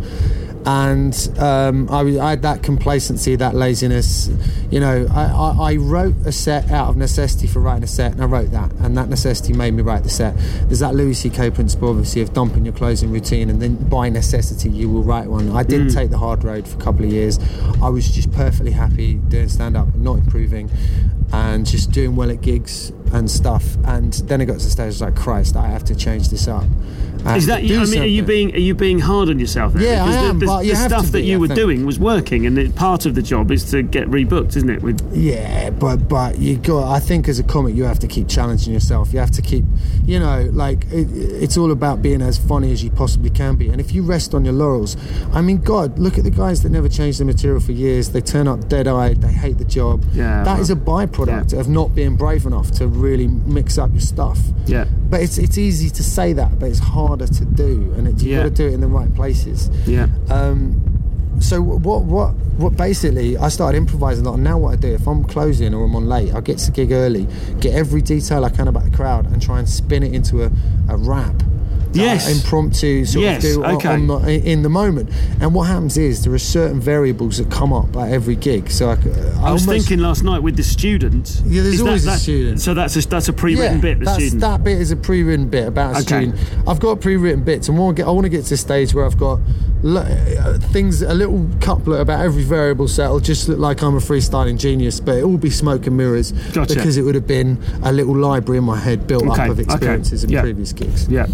And um, I, was- I had that complacency, that laziness. You know, I, I, I wrote a set out of necessity for writing a set, and I wrote that, and that necessity made me write the set. There's that Louis C K principle, obviously, of dumping your closing routine, and then by necessity you will write one. I didn't take the hard road for a couple of years. I was just perfectly happy doing stand-up, not improving, and just doing well at gigs and stuff. And then it got to the stage, I was like, Christ, I have to change this up. I Is have that? to do I mean, are you something. being are you being hard on yourself? There? Yeah, I because am, The, the, but you the have stuff to that be, you I were think. doing was working, and it, part of the job is to get rebooked, isn't it? With Yeah, but but you got. I think as a comic, you have to keep challenging yourself. You have to keep, you know, like it, it's all about being as funny as you possibly can be. And if you rest on your laurels, I mean, God, look at the guys that never change their material for years. They turn up dead-eyed. They hate the job. Yeah, that well, is a byproduct yeah. of not being brave enough to really mix up your stuff. yeah. But it's it's easy to say that, but it's harder to do, and it, you Yeah. got to do it in the right places. Yeah. Um, so what what what basically I started improvising a lot, and now what I do if I'm closing or I'm on late, I get to gig early, get every detail I can about the crowd, and try and spin it into a, a rap. Yes. Uh, impromptu sort Yes, of do on- okay. on the, in the moment. And what happens is there are certain variables that come up at every gig. So I, c- I I was almost, thinking last night with the student. Yeah, there's is that- always a that- student. So that's a that's a pre-written yeah, bit. The that's, student. that bit is a pre-written bit about a Okay. student. I've got pre-written bits, and I want to get, I want to get to a stage where I've got lo- uh, things, a little couplet about every variable set. It'll just look like I'm a freestyling genius, but it'll be smoke and mirrors Gotcha. because it would have been a little library in my head built Okay, up of okay, experiences in yeah. previous gigs. Yeah.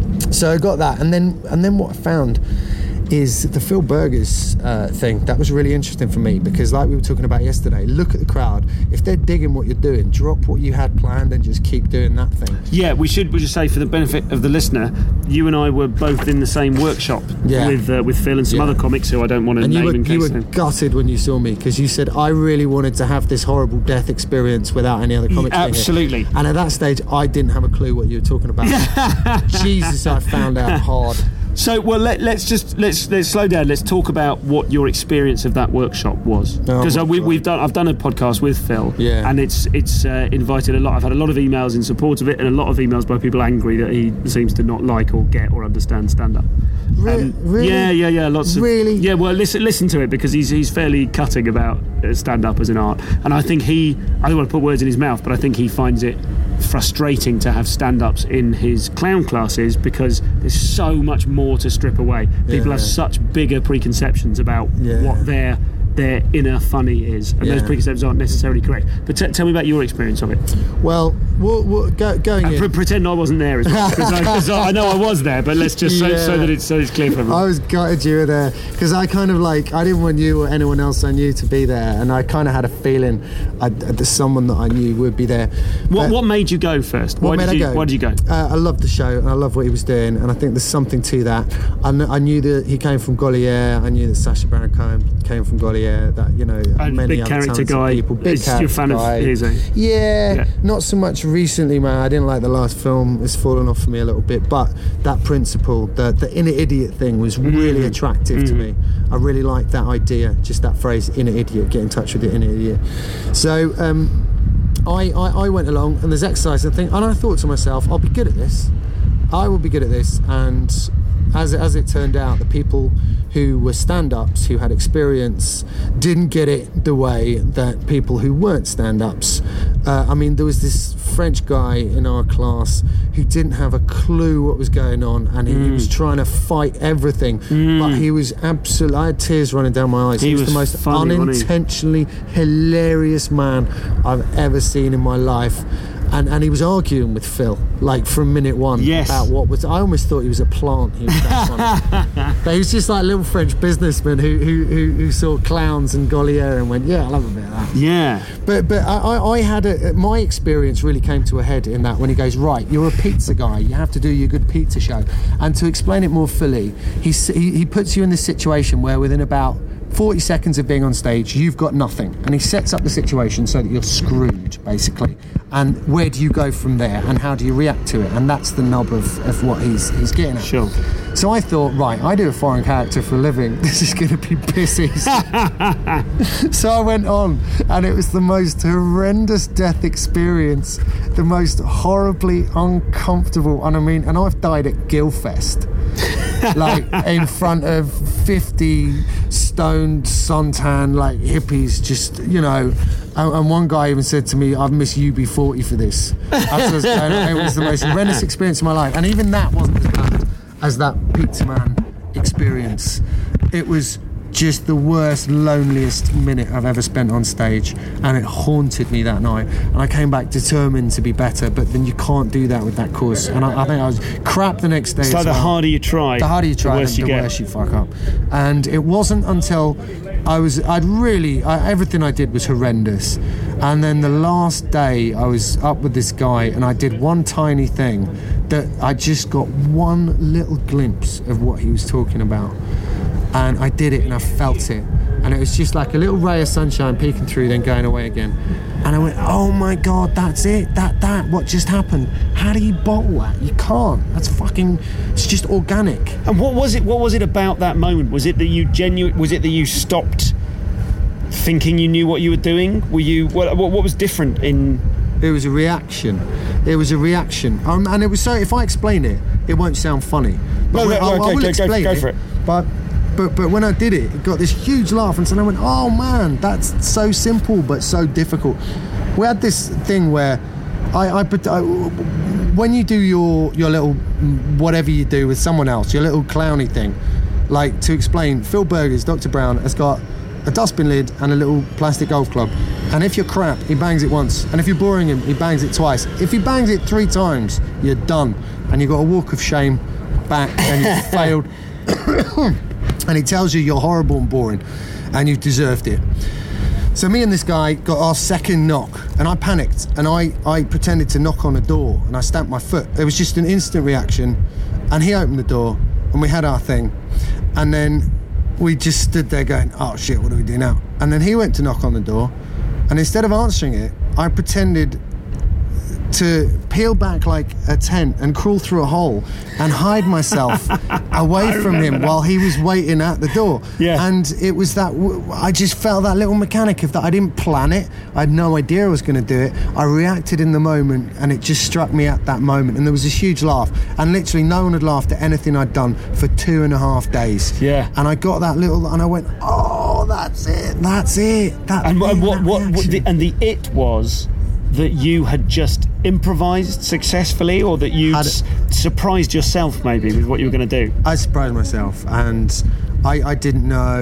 So I got that, and then and then what I found is the Phil Burgers uh, thing. That was really interesting for me because, like we were talking about yesterday, look at the crowd. If they're digging what you're doing, drop what you had planned and just keep doing that thing. Yeah, we should we just say for the benefit of the listener, you and I were both in the same workshop Yeah. with uh, with Phil and some Yeah. other comics who I don't want to And name you were, in you case. were they- gutted when you saw me because you said I really wanted to have this horrible death experience without any other comics. being here." Absolutely. And at that stage, I didn't have a clue what you were talking about. Jesus, I found out hard. So, well, let, let's just let's let's slow down. Let's talk about what your experience of that workshop was, Oh, because my we, God. we've done I've done a podcast with Phil, Yeah. and it's it's uh, invited a lot. I've had a lot of emails in support of it, and a lot of emails by people angry that he seems to not like or get or understand stand up. Re- really? Yeah, yeah, yeah. Lots of Really? Yeah, well, listen, listen to it because he's he's fairly cutting about uh, stand up as an art, and I think he I don't want to put words in his mouth, but I think he finds it frustrating to have stand-ups in his clown classes because there's so much more to strip away. People Yeah. have such bigger preconceptions about Yeah. what their their inner funny is, and those Yeah. preconceptions aren't necessarily correct. But t- tell me about your experience of it. Well, what, what, go, going And in. pre- pretend I wasn't there as well, because I, 'cause I know I was there. But let's just so, so Yeah. that it's so it's clear for everyone. I was gutted you were there because I kind of like I didn't want you or anyone else I knew to be there, and I kind of had a feeling I, that someone that I knew would be there. what But what made you go first? what Why made did I you go? Why did you go? Uh, I loved the show and I loved what he was doing, and I think there's something to that. I, kn- I knew that he came from Goliath. I knew that Sacha Baron Cohen came from Goliath. That you know, And many big other character talented guy. people. Big Is- you're a character fan of guy. his, eh? Yeah, Yeah. not so much recently, man. I didn't like the last film. It's fallen off for me a little bit. But that principle, the the inner idiot thing, was really attractive to me. I really liked that idea. Just that phrase, inner idiot. Get in touch with the inner idiot. So. Um, I, I, I went along and there's exercise and thing, and I thought to myself, I'll be good at this. I will be good at this. And as as it turned out, the people who were stand-ups, who had experience, didn't get it the way that people who weren't stand-ups. Uh, I mean, there was this French guy in our class who didn't have a clue what was going on, and he, he was trying to fight everything. But he was absolutely. I had tears running down my eyes. He He was, was the most funny, wasn't he? unintentionally hilarious man I've ever seen in my life. And, and he was arguing with Phil, like from minute one, Yes. about what was. I almost thought he was a plant. He was that funny. But he was just like a little French businessman who who, who who saw clowns and Goliath and went, yeah, I love a bit of that. Yeah. But but I, I I had a my experience really came to a head in that when he goes, right, you're a pizza guy, you have to do your good pizza show. And to explain it more fully, he s- he, he puts you in this situation where within about forty seconds of being on stage, you've got nothing. And he sets up the situation so that you're screwed, basically. And where do you go from there? And how do you react to it? And that's the nub of, of what he's he's getting at. Sure. So I thought, right, I do a foreign character for a living. This is going to be pissy. So I went on, and it was the most horrendous death experience, the most horribly uncomfortable. And I mean, and I've died at Gilfest. Like in front of fifty stoned suntan like hippies, just you know. And, and one guy even said to me, "I've missed U B forty for this." That's what I was going on. It was the most horrendous experience of my life, and even that wasn't as bad as that Pizza Man experience. It was just the worst, loneliest minute I've ever spent on stage, and it haunted me that night. And I came back determined to be better, but then you can't do that with that course. And I, I think I was crap the next day. It's as like the well. harder you try, The harder you try, the worse the, you the get. worse you fuck up. And it wasn't until I was, I'd really, I, everything I did was horrendous. And then the last day, I was up with this guy, and I did one tiny thing that I just got one little glimpse of what he was talking about. And I did it, and I felt it. And it was just like a little ray of sunshine peeking through, then going away again. And I went, oh my God, that's it. That, that, what just happened? How do you bottle that? You can't. That's fucking, it's just organic. And what was it? What was it about that moment? Was it that you genuine? Was it that you stopped thinking you knew what you were doing? Were you? What? What, what was different in? It was a reaction. It was a reaction. Um, and it was so, if I explain it, it won't sound funny. No, no, when- no, I, I okay, will go- go- explain go for it. But, but, but when I did it, it got this huge laugh, and so I went, oh man, that's so simple but so difficult. We had this thing where I, I, I when you do your, your little, whatever you do with someone else, your little clowny thing, like to explain, Phil Burgers, Doctor Brown, has got a dustbin lid and a little plastic golf club, and if you're crap, he bangs it once, and if you're boring him, he bangs it twice. If he bangs it three times, you're done, and you've got a walk of shame back, and you've failed. And he tells you you're horrible and boring, and you've deserved it. So me and this guy got our second knock, and I panicked, and I, I pretended to knock on a door, and I stamped my foot. It was just an instant reaction, and he opened the door, and we had our thing, and then we just stood there going, oh shit, what do we do now? And then he went to knock on the door, and instead of answering it, I pretended to peel back like a tent and crawl through a hole and hide myself away from him that. while he was waiting at the door. Yeah. And it was that, I just felt that little mechanic of that. I didn't plan it. I had no idea I was going to do it. I reacted in the moment, and it just struck me at that moment. And there was this huge laugh. And literally no one had laughed at anything I'd done for two and a half days. Yeah. And I got that little, and I went, oh, that's it. That's it. That and thing, what, that what, what the, and the it was that you had just improvised successful, or that you s- surprised yourself maybe with what you were going to do? I surprised myself, and I, I didn't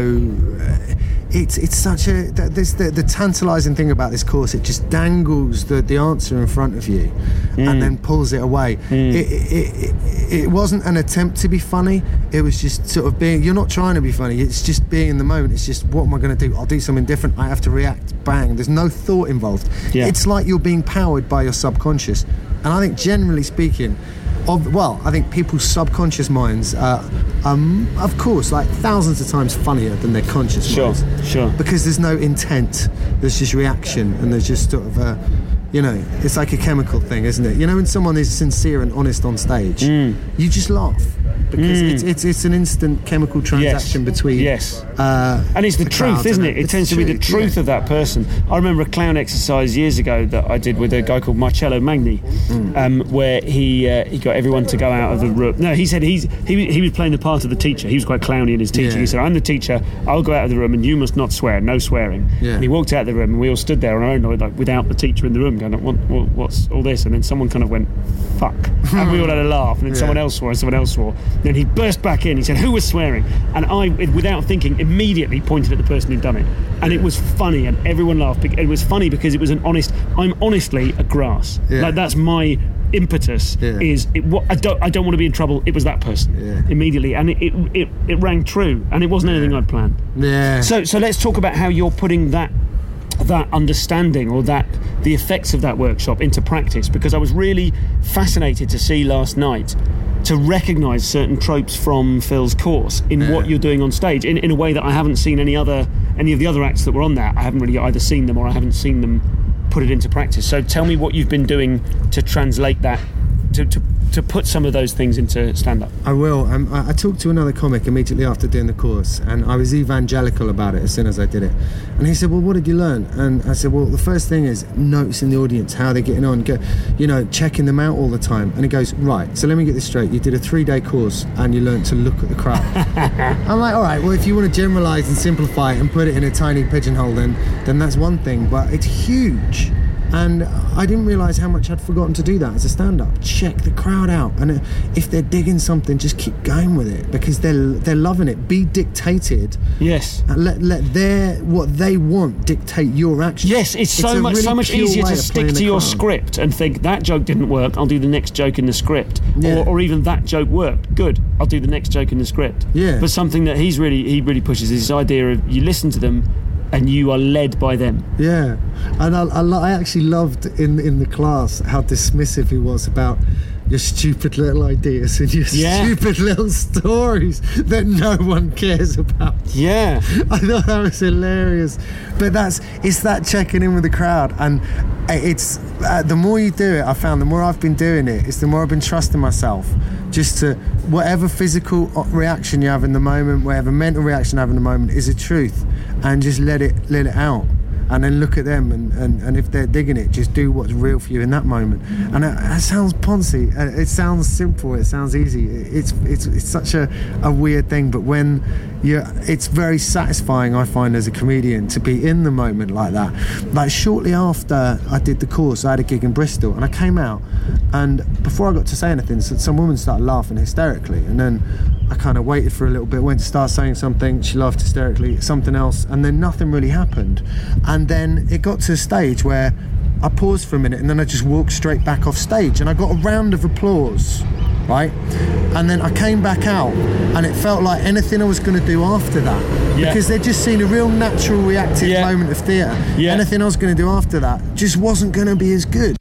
know. It's it's such a this the, the tantalising thing about this course. It just dangles the, the answer in front of you, mm. and then pulls it away. Mm. It, it, it it wasn't an attempt to be funny. It was just sort of being. You're not trying to be funny. It's just being in the moment. It's just, what am I going to do? I'll do something different. I have to react. Bang. There's no thought involved. Yeah. It's like you're being powered by your subconscious. And I think, generally speaking, Of, well, I think people's subconscious minds are, um, of course, like thousands of times funnier than their conscious sure, minds. Sure, Because there's no intent, there's just reaction, and there's just sort of a, you know, it's like a chemical thing, isn't it? You know, when someone is sincere and honest on stage, mm. you just laugh. Because mm. it's, it's it's an instant chemical transaction yes. between yes uh, and it's the, the truth, isn't it? It tends to be the truth yeah. of that person. I remember a clown exercise years ago that I did with a guy called Marcello Magni, mm. um, where he uh, he got everyone to go out of the room. No, he said he's he he was playing the part of the teacher. He was quite clowny in his teaching. Yeah. He said, "I'm the teacher. I'll go out of the room, and you must not swear. No swearing." Yeah. And he walked out of the room, and we all stood there on our own, like without the teacher in the room, going, "What, what what's all this?" And then someone kind of went, "Fuck," and we all had a laugh. And then yeah. someone else swore, and someone else swore. Then he burst back in. He said, "Who was swearing?" And I, without thinking, immediately pointed at the person who'd done it. And it was funny, and everyone laughed. It was funny because it was an honest. I'm honestly a grass. Yeah. Like that's my impetus. Yeah. Is it? What I don't. I don't want to be in trouble. It was that person. Yeah. Immediately, and it, it it it rang true, and it wasn't anything I'd planned. Yeah. So so let's talk about how you're putting that that understanding or that the effects of that workshop into practice, because I was really fascinated to see last night, to recognise certain tropes from Phil's course in yeah. what you're doing on stage in, in a way that I haven't seen any other any of the other acts that were on there. I haven't really either seen them or I haven't seen them put it into practice. So tell me what you've been doing to translate that, to, to to put some of those things into stand-up. I will. Um, I, I talked to another comic immediately after doing the course, and I was evangelical about it as soon as I did it. And he said, "Well, what did you learn?" And I said, "Well, the first thing is noticing the audience, how they're getting on, go, you know, checking them out all the time." And he goes, "Right, so let me get this straight. You did a three-day course and you learned to look at the crowd." I'm like, all right, well, if you want to generalise and simplify it and put it in a tiny pigeonhole, then then that's one thing, but it's huge. And I didn't realise how much I'd forgotten to do that as a stand-up. Check the crowd out, and if they're digging something, just keep going with it, because they're they're loving it. Be dictated. Yes. And let let their what they want dictate your action. Yes, it's so it's much really so much easier to stick to your script and think that joke didn't work. I'll do the next joke in the script, yeah. or, or even that joke worked. Good. I'll do the next joke in the script. Yeah. But something that he's really he really pushes is this idea of you listen to them, and you are led by them. Yeah, and I, I, I actually loved in in the class how dismissive he was about your stupid little ideas and your yeah. stupid little stories that no one cares about. Yeah, I thought that was hilarious. But that's it's that checking in with the crowd, and it's uh, the more you do it, I found the more I've been doing it, it's the more I've been trusting myself. Just to whatever physical reaction you have in the moment, whatever mental reaction you have in the moment is a truth, and just let it let it out, and then look at them, and, and, and if they're digging it, just do what's real for you in that moment. And it, it sounds poncy, it sounds simple, it sounds easy. It's it's it's such a, a weird thing, but when you, it's very satisfying, I find, as a comedian, to be in the moment like that. Like shortly after I did the course, I had a gig in Bristol, and I came out, and before I got to say anything, some woman started laughing hysterically, and then I kind of waited for a little bit, went to start saying something, she laughed hysterically, something else, and then nothing really happened. And then it got to a stage where I paused for a minute, and then I just walked straight back off stage, and I got a round of applause right? And then I came back out, and it felt like anything I was going to do after that, Yeah. because they'd just seen a real natural reactive Yeah. moment of theatre. Yeah. Anything I was going to do after that just wasn't going to be as good.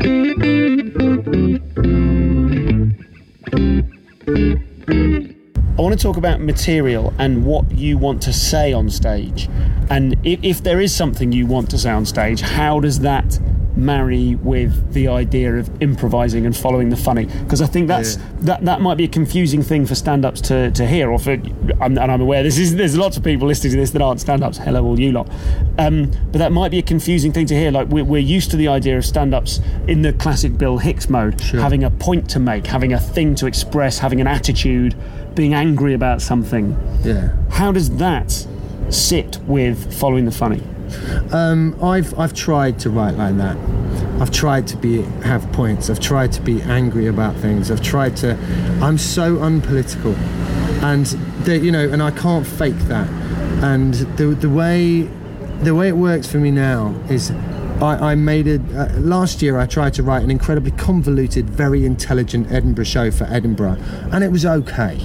I want to talk about material and what you want to say on stage. And if, if there is something you want to say on stage, how does that marry with the idea of improvising and following the funny? Because I think that's Yeah. that that might be a confusing thing for stand-ups to, to hear, or for and I'm aware this is there's lots of people listening to this that aren't stand-ups. Hello, all you lot. Um, but that might be a confusing thing to hear. Like we're, we're used to the idea of stand-ups in the classic Bill Hicks mode, Sure. having a point to make, having a thing to express, having an attitude, being angry about something. Yeah. How does that sit with following the funny? Um, I've I've tried to write like that. I've tried to be have points. I've tried to be angry about things. I've tried to. I'm so unpolitical, and the, you know, and I can't fake that. And the the way the way it works for me now is, I, I made it uh, last year. I tried to write an incredibly convoluted, very intelligent Edinburgh show for Edinburgh, and it was okay.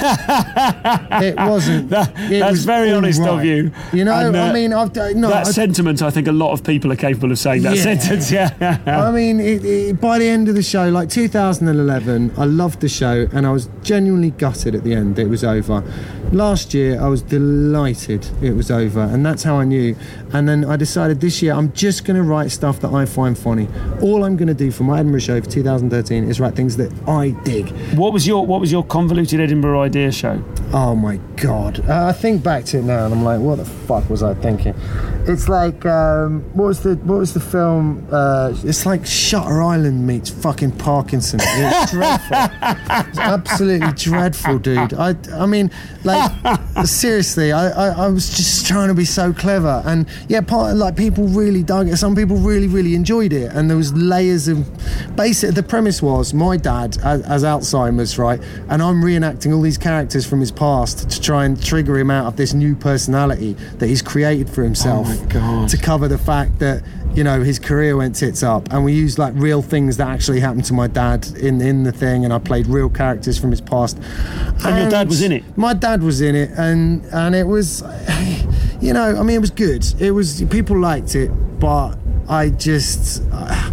It wasn't. That, it that's was very all honest right. of you. You know, And, uh, I mean, I've done- no. that I, sentiment, I think a lot of people are capable of saying that Yeah. sentence. Yeah. I mean, it, it, by the end of the show, like two thousand eleven, I loved the show, and I was genuinely gutted at the end. It was over. Last year, I was delighted it was over, and that's how I knew. And then I decided this year, I'm just going to write stuff that I find funny. All I'm going to do for my Edinburgh show for two thousand thirteen is write things that I dig. What was your What was your convoluted Edinburgh idea show? Oh my god! Uh, I think back to it now, and I'm like, what the fuck was I thinking? It's like, um, what was the what was the film? Uh, it's like Shutter Island meets fucking Parkinson. It's dreadful. It's absolutely dreadful, dude. I I mean, like seriously, I, I I was just trying to be so clever, and yeah, part like people really dug it. Some people really really enjoyed it, and there was layers of. Basically, the premise was my dad has, has Alzheimer's, right, and I'm reenacting all these characters from his past to try and trigger him out of this new personality that he's created for himself. Oh my God. To cover the fact that, you know, his career went tits up, and we used like real things that actually happened to my dad in in the thing, and I played real characters from his past. And your dad was in it? My dad was in it, and and it was, you know, I mean, it was good. It was, people liked it, but I just, I,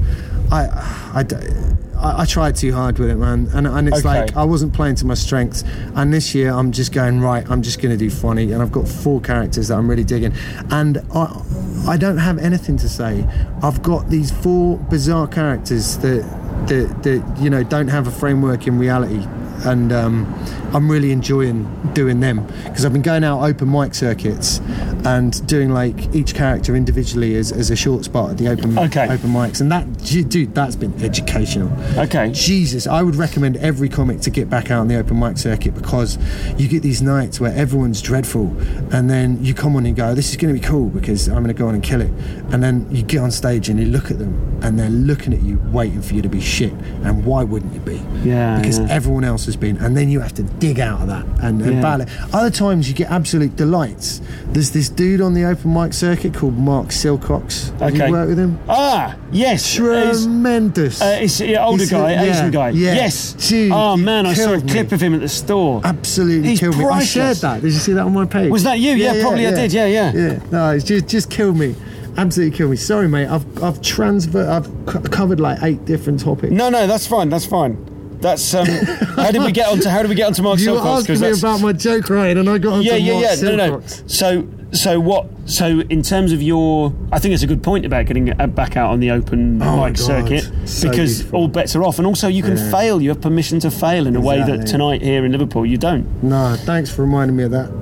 I, I, I tried too hard with it, man, and and it's Okay. like I wasn't playing to my strengths. And this year, I'm just going right. I'm just going to do funny, and I've got four characters that I'm really digging, and I, I don't have anything to say. I've got these four bizarre characters that that that you know don't have a framework in reality, and um, I'm really enjoying doing them because I've been going out open mic circuits and doing like each character individually as, as a short spot at the open Okay. open mics, and that dude, that's been educational. Okay. Jesus, I would recommend every comic to get back out on the open mic circuit, because you get these nights where everyone's dreadful, and then you come on and go, this is going to be cool because I'm going to go on and kill it, and then you get on stage and you look at them and they're looking at you waiting for you to be shit, and why wouldn't you be? Yeah, Because yeah. everyone else has been, and then you have to dig out of that and, and Yeah. battle it. Other times you get absolute delights. There's this dude on the open mic circuit called Mark Silcox. Have Okay. you worked with him? Ah, yes. He's- Tremendous. Uh, it's an older He's a- guy, yeah, Asian guy. yeah. Yes. Dude, oh he man, I saw a killed clip me. of him at the store. Absolutely He's killed me. I shared priceless. that. Did you see that on my page? Was that you? Yeah, probably I did. Yeah, yeah. Yeah. No, it's just just killed me. Absolutely killed me. Sorry, mate. I've I've transfer. I've co- covered like eight different topics. No, no, that's fine. That's fine. That's um. how did we get onto? How did we get onto Mark You were Silcox? 'Cause asking me that's- about my joke, right? And I got onto Yeah, yeah, Mark yeah. No, no. Silcox. So, so what? So, in terms of your, I think it's a good point about getting uh, back out on the open Oh my mic God. circuit, So because beautiful. all bets are off, and also you can Yeah. fail. You have permission to fail in a way that Exactly. tonight here in Liverpool you don't. No, thanks for reminding me of that.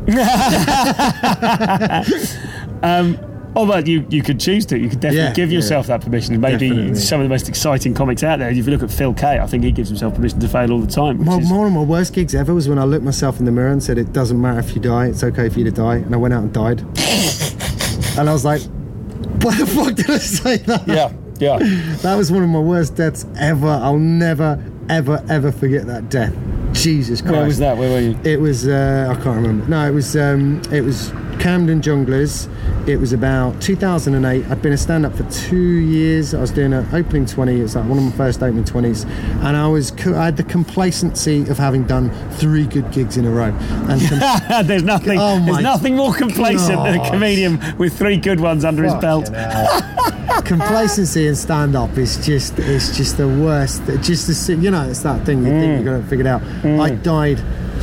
Um, oh, well, you, you could choose to. You could definitely Yeah, give yourself yeah. that permission. Maybe Definitely. some of the most exciting comics out there. If you look at Phil Kay, I think he gives himself permission to fail all the time. Which My, is, one of my worst gigs ever was when I looked myself in the mirror and said, it doesn't matter if you die, it's okay for you to die. And I went out and died. And I was like, why the fuck did I say that? yeah, yeah. That was one of my worst deaths ever. I'll never, ever, ever forget that death. Jesus Christ. Where was that? Where were you? It was, uh, I can't remember. No, it was, um, it was Camden Junglers. It was about two thousand eight. I'd been a stand-up for two years. I was doing an opening twenty. It was like one of my first opening twenties, and I was I had the complacency of having done three good gigs in a row. And com- there's nothing. Oh there's nothing more complacent God. than a comedian with three good ones under his belt. Complacency in stand-up is just it's just the worst. Just the, you know, it's that thing you mm. think you're going to figure it out. Mm. I died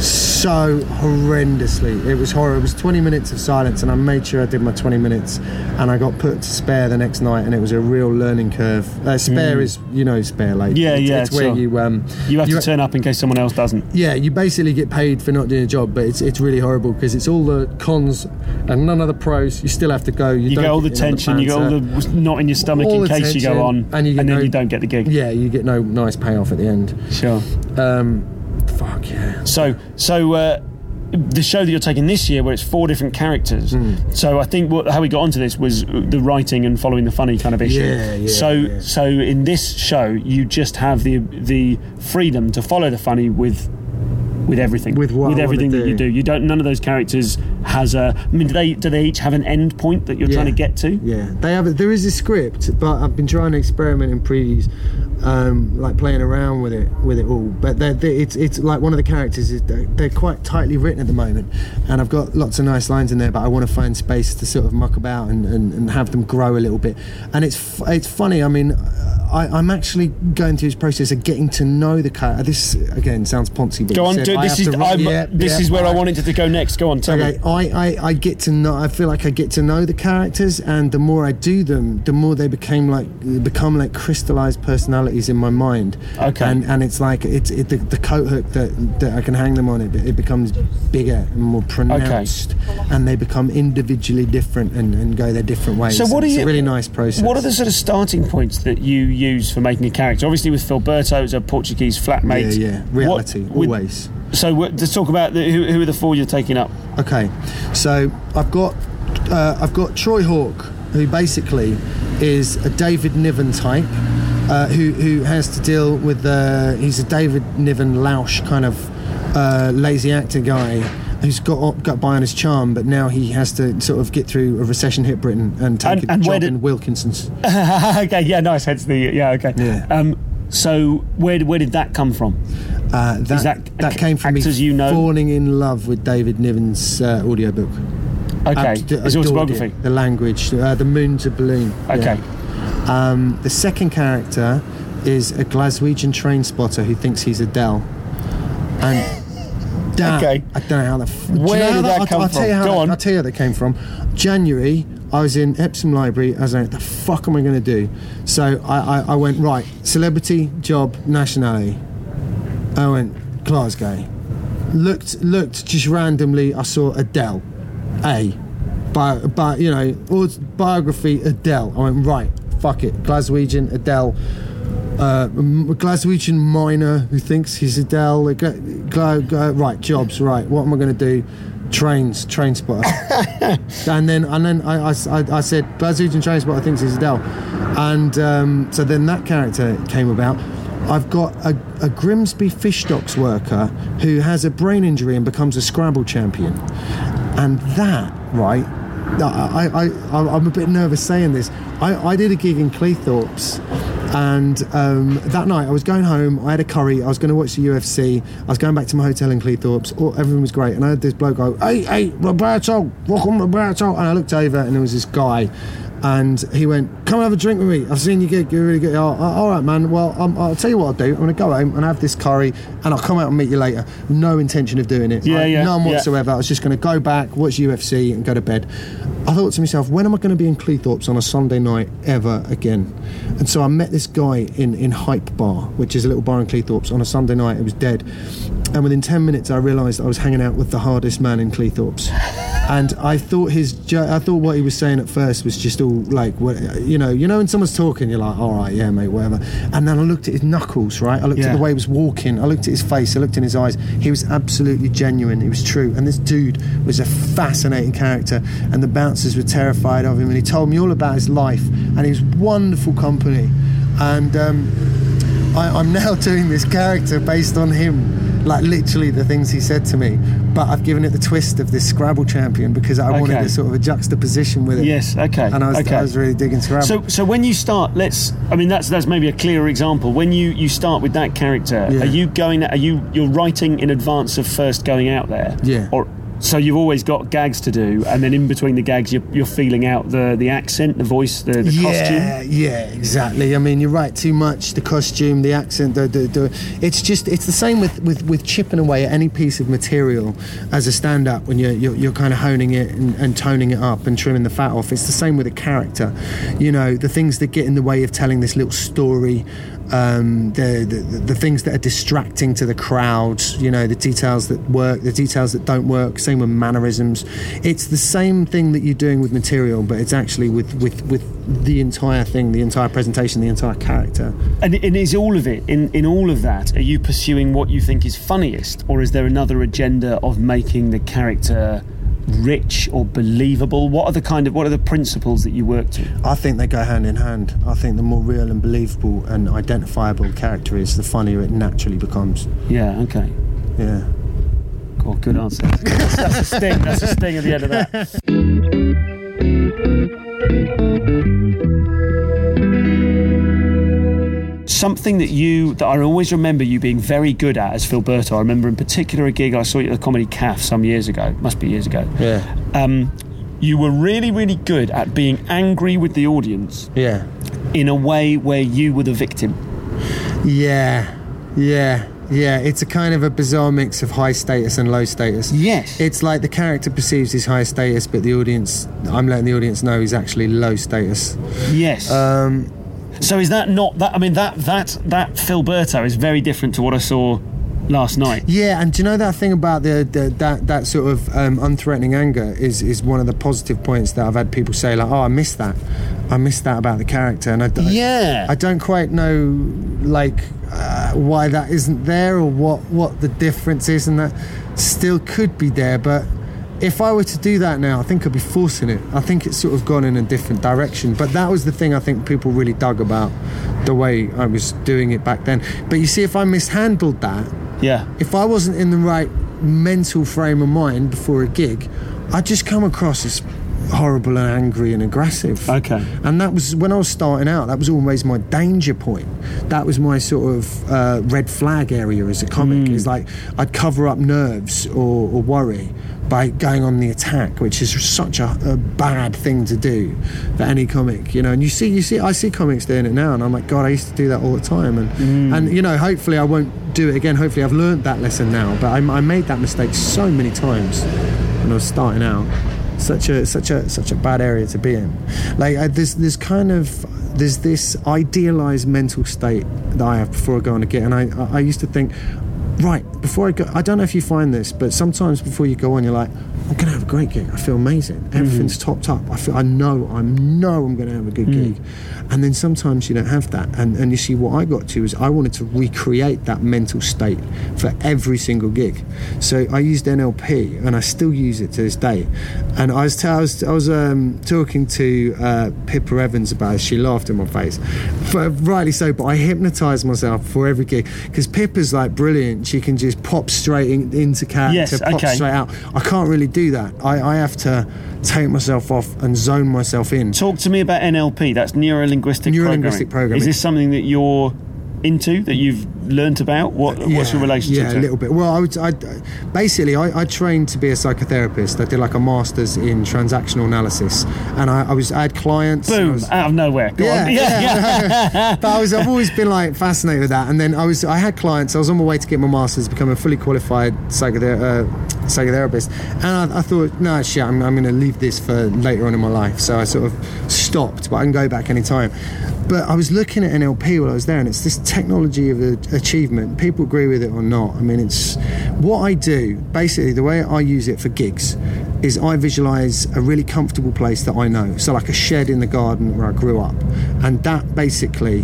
so horrendously. It was horrible. It was twenty minutes of silence, and I made sure I did my twenty minutes, and I got put to spare the next night, and it was a real learning curve. Uh, spare mm. is, you know, spare late. Yeah, it's, yeah. It's where sure. you um you have you to turn up in case someone else doesn't. Yeah, you basically get paid for not doing a job, but it's it's really horrible because it's all the cons and none of the pros. You still have to go. You, you don't get all the get tension. The you get all the knot in your stomach all in case tension, you go on, and, you and then no, you don't get the gig. Yeah, you get no nice payoff at the end. Sure. Um, fuck yeah. So so. Uh, the show that you're taking this year, where it's four different characters, mm. so I think what, how we got onto this was the writing and following the funny kind of issue. Yeah, yeah, so, yeah. so in this show, you just have the the freedom to follow the funny with with everything, with, what with I everything do. that you do. You don't. None of those characters has a. I mean, do they do they each have an end point that you're yeah. trying to get to? Yeah, they have. A, there is a script, but I've been trying to experiment in previews, um, like playing around with it, with it all. But they're, they're, it's it's like one of the characters is they're, they're quite tightly written at the moment, and I've got lots of nice lines in there. But I want to find space to sort of muck about and, and, and have them grow a little bit. And it's it's funny. I mean, I, I'm actually going through this process of getting to know the character. This again sounds poncy, but go on. said, Do, this is write, yeah, this yeah, is where I, I wanted to go next. Go on. Tell okay, me. I, I, I get to know. I feel like I get to know the characters, and the more I do them, the more they became like become like crystallized personalities in my mind. Okay. And and it's like it's it, the, the coat hook that, that I can hang them on. It it becomes bigger and more pronounced, okay. and they become individually different and, and go their different ways. So what are it's you, a really nice process. What are the sort of starting points that you use for making a character? Obviously, with Filberto, it's a Portuguese flatmate. Yeah, yeah. Reality, what, always. With, so let's talk about the, who, who are the four you're taking up. Okay, so I've got uh, I've got Troy Hawke, who basically is a David Niven type, uh, who who has to deal with uh, he's a David Niven Lausch kind of uh, lazy actor guy who's got got by on his charm, but now he has to sort of get through a recession hit Britain and take and, a and job did, in Wilkinson's. Okay, yeah, nice. Hence the yeah, okay. Yeah. Um, so where where did that come from? Uh, that, that that came from me you know? falling in love with David Niven's uh, audiobook. Okay, Ad- his autobiography. It, the language, uh, the moon to balloon. Okay. Yeah. Um, the second character is a Glaswegian train spotter who thinks he's Adele. And that, okay. I don't know how that. F- Where you know did that, that I'll, come I'll from? Tell you how Go that, on. I'll tell you how that came from. January, I was in Epsom Library. I was like, the fuck am I going to do? So I, I, I went, right, celebrity, job, nationality. I went, Glasgow. Looked, looked just randomly. I saw Adele. A, bi, bi, you know, or biography Adele. I went, right, fuck it, Glaswegian Adele. Uh, Glaswegian miner who thinks he's Adele. Gla, gla, gla, right, jobs. Right, what am I going to do? Trains, train spotter. and then, and then I, I, I said, Glaswegian train spotter thinks he's Adele. And um, so then that character came about. I've got a, a Grimsby fish stocks worker who has a brain injury and becomes a Scrabble champion. And that, right, I, I, I, I'm a bit nervous saying this. I, I did a gig in Cleethorpes, and um, that night I was going home, I had a curry, I was going to watch the U F C, I was going back to my hotel in Cleethorpes, all, everything was great, and I had this bloke go, hey, hey, Roberto, welcome Roberto, and I looked over and there was this guy, and he went, come and have a drink with me, I've seen you gig, you're really good. Oh, all right, man, well, um, I'll tell you what I'll do, I'm going to go home and have this curry, and I'll come out and meet you later. No intention of doing it. Yeah, right? yeah. None yeah. whatsoever. I was just going to go back, watch U F C and go to bed. I thought to myself, when am I going to be in Cleethorpes on a Sunday night ever again? And so I met this guy in, in Hype Bar, which is a little bar in Cleethorpes, on a Sunday night. It was dead. And within ten minutes I realised I was hanging out with the hardest man in Cleethorpes. And I thought his, jo- I thought what he was saying at first was just all like, what, you know, you know when someone's talking, you're like, all right, yeah, mate, whatever. And then I looked at his knuckles, right? I looked yeah. at the way he was walking. I looked at his face. I looked in his eyes. He was absolutely genuine. It was true. And this dude was a fascinating character. And the bouncers were terrified of him. And he told me all about his life. And he was wonderful company. And um, I, I'm now doing this character based on him. like literally the things he said to me, but I've given it the twist of this Scrabble champion because I wanted Okay. a sort of a juxtaposition with it. Yes, okay. And I was, okay. I was really digging Scrabble. So, so when you start, let's. I mean, that's that's maybe a clearer example. When you, you start with that character, Yeah. are you going? Are you you're writing in advance of first going out there? Yeah. Or so you've always got gags to do, and then in between the gags, you're, you're feeling out the, the accent, the voice, the, the yeah, costume. yeah, exactly. I mean, you're right. Too much, the costume, the accent, the, the, the it's just it's the same with, with, with chipping away at any piece of material as a stand-up when you're you're, you're kind of honing it and, and toning it up and trimming the fat off. It's the same with a character. You know, the things that get in the way of telling this little story. Um, the, the the things that are distracting to the crowd, you know, the details that work, the details that don't work. Same with mannerisms. It's the same thing that you're doing with material, but it's actually with with, with the entire thing, the entire presentation, the entire character. And, and is all of it in, in all of that? Are you pursuing what you think is funniest, or is there another agenda of making the character rich or believable? What are the kind of what are the principles that you work to? I think they go hand in hand. I think the more real and believable and identifiable the character is, the funnier it naturally becomes. Yeah. Okay. Yeah. Cool. Good answer. That's, that's a sting. That's a sting at the end of that. Something that you that I always remember you being very good at as Philberto. I remember in particular a gig I saw you at the Comedy Caf some years ago. Must be years ago. Yeah. Um, you were really, really good at being angry with the audience Yeah. in a way where you were the victim. Yeah. Yeah. Yeah. It's a kind of a bizarre mix of high status and low status. Yes. It's like the character perceives his high status, but the audience, I'm letting the audience know he's actually low status. Yes. Um, So is that not that? I mean, that that that Philberto is very different to what I saw last night. yeah, and do you know that thing about the, the that that sort of um, unthreatening anger is is one of the positive points that I've had people say, like, oh, I missed that, I missed that about the character, and I, I Yeah. I don't quite know like uh, why that isn't there or what what the difference is, and that still could be there, but. If I were to do that now, I think I'd be forcing it. I think it's sort of gone in a different direction. But that was the thing I think people really dug about the way I was doing it back then. But you see, if I mishandled that, Yeah. if I wasn't in the right mental frame of mind before a gig, I'd just come across as horrible and angry and aggressive. Okay. And that was, when I was starting out, that was always my danger point. That was my sort of uh, red flag area as a comic. Is like, I'd cover up nerves or, or worry by going on the attack, which is such a, a bad thing to do for any comic, you know. And you see, you see, I see comics doing it now, and I'm like, God, I used to do that all the time. And Mm. and you know, hopefully I won't do it again. Hopefully I've learned that lesson now. But I, I made that mistake so many times when I was starting out. Such a such a such a bad area to be in. Like I, there's there's kind of there's this idealized mental state that I have before I go on a gig, and I I, I used to think. Right, before I go, I don't know if you find this, but sometimes before you go on, you're like, I'm going to have a great gig. I feel amazing. Everything's mm-hmm. topped up. I feel, I know, I know I'm going to have a good mm. gig. And then sometimes you don't have that. And, and you see, what I got to is I wanted to recreate that mental state for every single gig. So I used N L P, and I still use it to this day. And I was, t- I was, I was um, talking to uh, Pippa Evans about it. She laughed in my face. But rightly so, but I hypnotised myself for every gig. Because Pippa's like brilliant. She can just pop straight in, into character, yes, pop okay. straight out. I can't really do that. I, I have to take myself off and zone myself in. Talk to me about N L P. That's neuro-linguistic, neuro-linguistic programming. Is this something that you're into, that you've learnt about? What, yeah, what's your relationship yeah, to it? Yeah, a little bit. Well, I would, I, basically, I, I trained to be a psychotherapist. I did like a master's in transactional analysis, and I, I was I had clients. Boom! Was, out of nowhere. Go yeah, on. Yeah, yeah. But I was, I've always been like fascinated with that. And then I was, I had clients. I was on my way to get my master's, become a fully qualified psychother- uh, psychotherapist, and I, I thought, no, shit, I'm, I'm going to leave this for later on in my life. So I sort of stopped, but I can go back anytime. But I was looking at N L P while I was there, and it's this technology of achievement. People agree with it or not. I mean, it's what I do. Basically, the way I use it for gigs is I visualise a really comfortable place that I know. So like a shed in the garden where I grew up. And that basically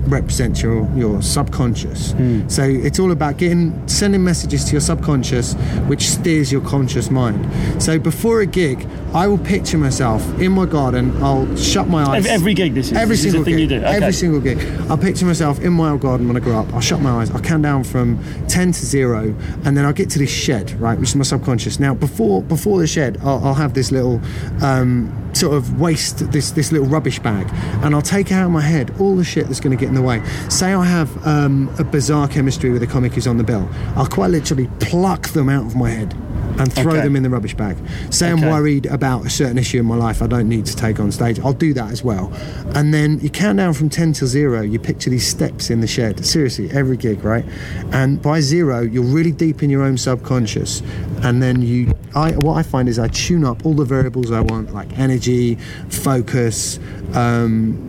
represents your your subconscious. Mm. So it's all about getting sending messages to your subconscious, which steers your conscious mind. So before a gig, I will picture myself in my garden. I'll shut my eyes. Every, every gig, this is every this single is the thing gig. you do. Okay. Every single gig. I'll picture myself in my old garden when I grow up. I'll shut my eyes. I'll count down from ten to zero, and then I'll get to this shed, right, which is my subconscious. Now, before before the shed, I'll, I'll have this little um, sort of waste, this this little rubbish bag, and I'll take out of my head all the shit that's going to get in the way. Say I have um, a bizarre chemistry with a comic who's on the bill. I'll quite literally pluck them out of my head and throw okay. them in the rubbish bag. Say okay. I'm worried about a certain issue in my life I don't need to take on stage, I'll do that as well. And then you count down from ten to zero, you picture these steps in the shed, seriously, every gig, right? And by zero, you're really deep in your own subconscious, and then you, I, what I find is I tune up all the variables I want, like energy, focus, um,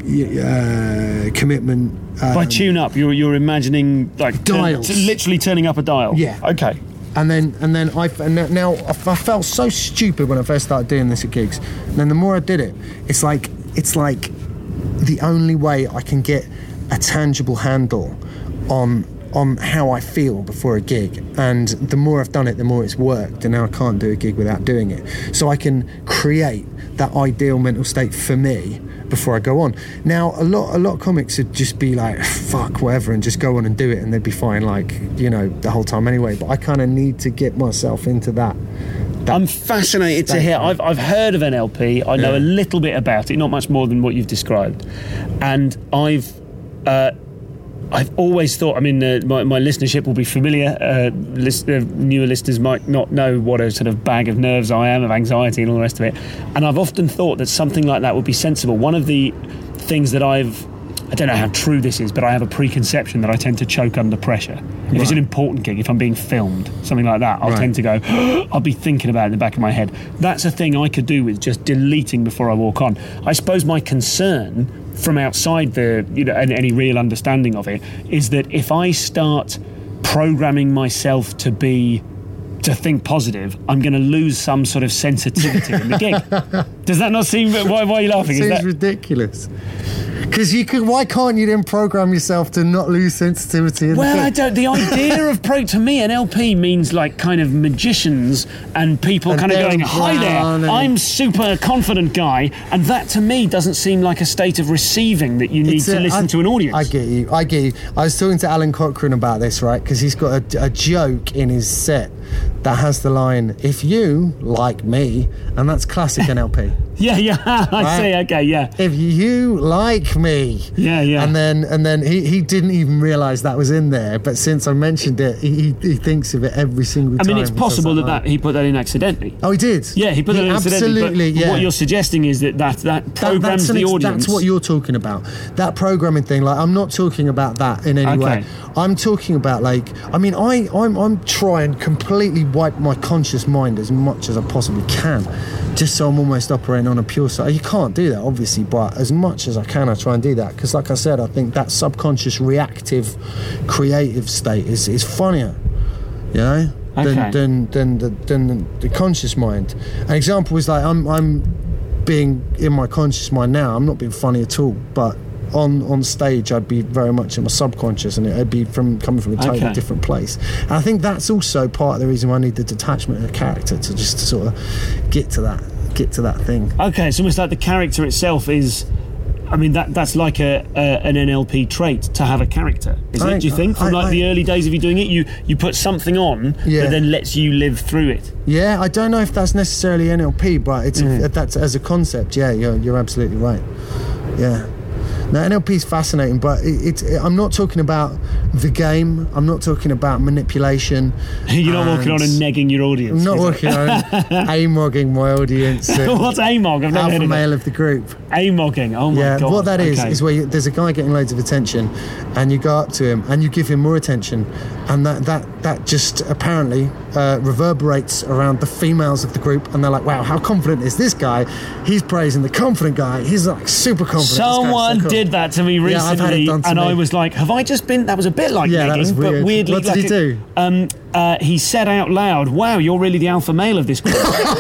uh, commitment. Um, By tune up, you're, you're imagining like dials. T- literally turning up a dial. Yeah. Okay. And then, and then I, and now I felt so stupid when I first started doing this at gigs. And then the more I did it, it's like, it's like the only way I can get a tangible handle on on how I feel before a gig. And the more I've done it, the more it's worked. And now I can't do a gig without doing it. So I can create that ideal mental state for me before I go on. Now, a lot a lot of comics would just be like, fuck, whatever, and just go on and do it, and they'd be fine, like, you know, the whole time anyway. But I kind of need to get myself into that. that I'm fascinated to hear. I've, I've heard of N L P. I know Yeah. a little bit about it, not much more than what you've described. And I've... Uh, I've always thought, I mean, uh, my, my listenership will be familiar. Uh, list, uh, newer listeners might not know what a sort of bag of nerves I am, of anxiety and all the rest of it. And I've often thought that something like that would be sensible. One of the things that I've, I don't know how true this is, but I have a preconception that I tend to choke under pressure. If Right. it's an important gig, if I'm being filmed, something like that, I'll Right. tend to go, I'll be thinking about it in the back of my head. That's a thing I could do with just deleting before I walk on. I suppose my concern from outside the, you know, any real understanding of it, is that if I start programming myself to be, to think positive, I'm going to lose some sort of sensitivity in the gig. Does that not seem, why, why are you laughing? It Is seems that ridiculous. Because you could, why can't you then program yourself to not lose sensitivity? In Well, the I don't. The idea of pro to me, N L P means like kind of magicians and people And kind of they're going, "Hi there, brown and- I'm super confident guy," and that to me doesn't seem like a state of receiving that you need It's to a- listen I- to an audience. I get you. I get you. I was talking to Alan Cochrane about this, right? Because he's got a, a joke in his set that has the line, "If you like me," and that's classic N L P. yeah, yeah, I Right. see. Okay, yeah, If you like me, yeah, yeah. and then and then he, he didn't even realise that was in there. But since I mentioned it, he, he thinks of it every single I time. mean, it's he does possible that, line. that he put that in accidentally. Oh, he did. Yeah, he put that in accidentally. Absolutely. But Yeah. what you're suggesting is that that, that That- programs that's an the ex- audience. That's what you're talking about. That programming thing. Like, I'm not talking about that in any Okay. way. I'm talking about, like, I mean, I, I'm, I'm trying completely wipe my conscious mind as much as I possibly can, just so I'm almost operating on a pure side. You can't do that, obviously, but as much as I can, I try and do that. Because, like I said, I think that subconscious, reactive, creative state is, is funnier, you know, than, Okay. than, than, the, than the conscious mind. An example is, like, I'm, I'm being in my conscious mind now. I'm not being funny at all, but on on stage I'd be very much in my subconscious, and it'd be from coming from a totally Okay. different place. And I think that's also part of the reason why I need the detachment of the character to just to sort of get to that get to that thing. Okay, it's almost like the character itself is. I mean, that that's like a, a an N L P trait to have a character, isn't I- it? Do you think? From I- like I- the early days of you doing it, you you put something on Yeah. that then lets you live through it. Yeah, I don't know if that's necessarily N L P, but it's Mm. a, that's as a concept. Yeah, you're you're absolutely right. Yeah. Now, N L P is fascinating, but it, it's. I'm not talking about the game. I'm not talking about manipulation. You're not walking on and negging your audience. I'm not is it? working on a-mogging my audience. and What's A M O G? I've never heard alpha of male it. of the group. A-mogging. Oh my Yeah, god. what that is Okay. is where you, there's a guy getting loads of attention, and you go up to him and you give him more attention, and that that that just apparently uh, reverberates around the females of the group, and they're like, "Wow, how confident is this guy? He's praising the confident guy. He's like super confident." This guy's so Someone cool." did that to me Yeah, I've had it recently, done to and me. I was like, "Have I just been?" That was a bit like Yeah, that negging, was but weird. weirdly. What did like he a- do? Um, uh, he said out loud, "Wow, you're really the alpha male of this group."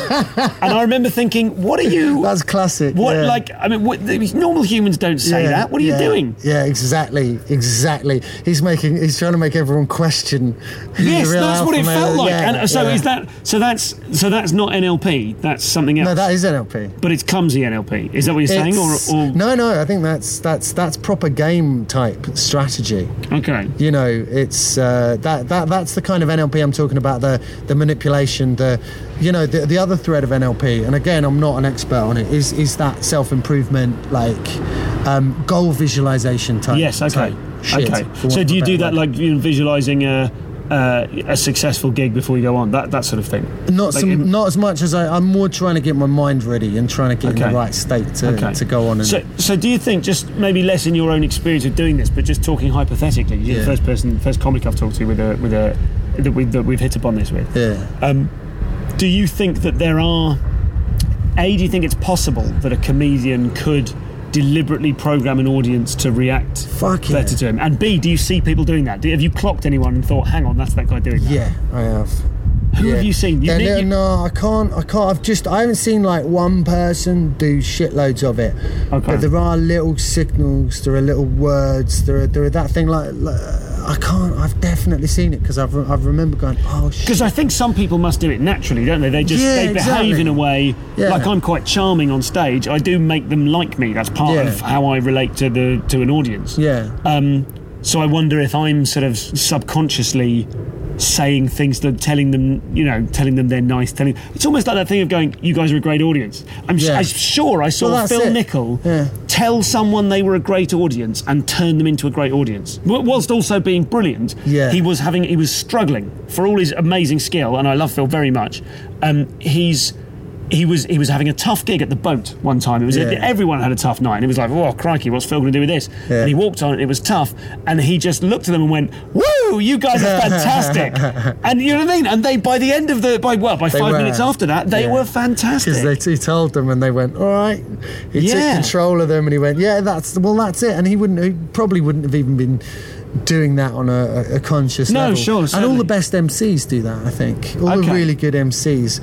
And I remember thinking, "What are you?" That's classic. What, yeah. like, I mean, what, normal humans don't say yeah, that. What are yeah, you doing? Yeah, exactly, exactly. He's making, he's trying to make everyone question. Who Yes, the real that's what it alpha male felt is. like. Yeah, and so yeah. is that? So that's so that's not N L P. That's something else. No, that is N L P. But it's clumsy N L P. Is that what you're saying? Or, It's- or no, no. I think that's that's that's proper game type strategy. okay. You know, it's uh, that that that's the kind of N L P I'm talking about. The the manipulation, the you know, the the other thread of N L P. And again, I'm not an expert on it. Is is that self improvement, like um, goal visualization type? Yes. Okay. type shit, okay. for So want do you of a do better that word. like you know, visualizing a uh, a successful gig before you go on? That that sort of thing. Not Like some, in- not as much as I. I'm more trying to get my mind ready and trying to get in Okay. the right state to, Okay. to go on. And So, so do you think, just maybe less in your own experience of doing this, but just talking hypothetically, you're Yeah. the first person, first comic I've talked to with a with a that we that we've hit upon this with. yeah. Um, do you think that there are? A, do you think it's possible that a comedian could deliberately program an audience to react Fuck yeah. better to him? And B, do you see people doing that? Do, have you clocked anyone and thought, hang on, that's that guy doing that? Yeah, I have. Who Yeah. have you seen? You Yeah, need- no, you- no, I can't. I can't. I've just. I haven't seen like one person do shitloads of it. Okay. But there are little signals. There are little words. There are. There are that thing like. like I can't. I've definitely seen it because I've. Re- I've remember going. Oh shit. Because I think some people must do it naturally, don't they? They just Yeah, they behave exactly. in a way Yeah. like I'm quite charming on stage. I do make them like me. That's part Yeah. of how I relate to the to an audience. Yeah. Um, so I wonder if I'm sort of subconsciously saying things that telling them, you know, telling them they're nice. Telling it's almost like that thing of going, "You guys are a great audience." I'm, Yeah. I'm sure I saw Well, that's Phil it. Nickel Yeah. tell someone they were a great audience and turn them into a great audience, Wh- whilst also being brilliant. Yeah. He was having, he was struggling for all his amazing skill, and I love Phil very much. Um, he's. He was he was having a tough gig at the Boat one time. It was Yeah. everyone had a tough night, and it was like, oh crikey, what's Phil going to do with this? Yeah. And he walked on, and it was tough, and he just looked at them and went, "Woo, you guys are fantastic!" And you know what I mean? And they, by the end of the, by well, by They five were. minutes after that, they Yeah. were fantastic. Because he told them and they went, all right. He Yeah. took control of them and he went, yeah, that's well, that's it. And he wouldn't, he probably wouldn't have even been doing that on a, a conscious No, level. sure, And all certainly. the best M Cs do that, I think. All Okay. the really good M Cs.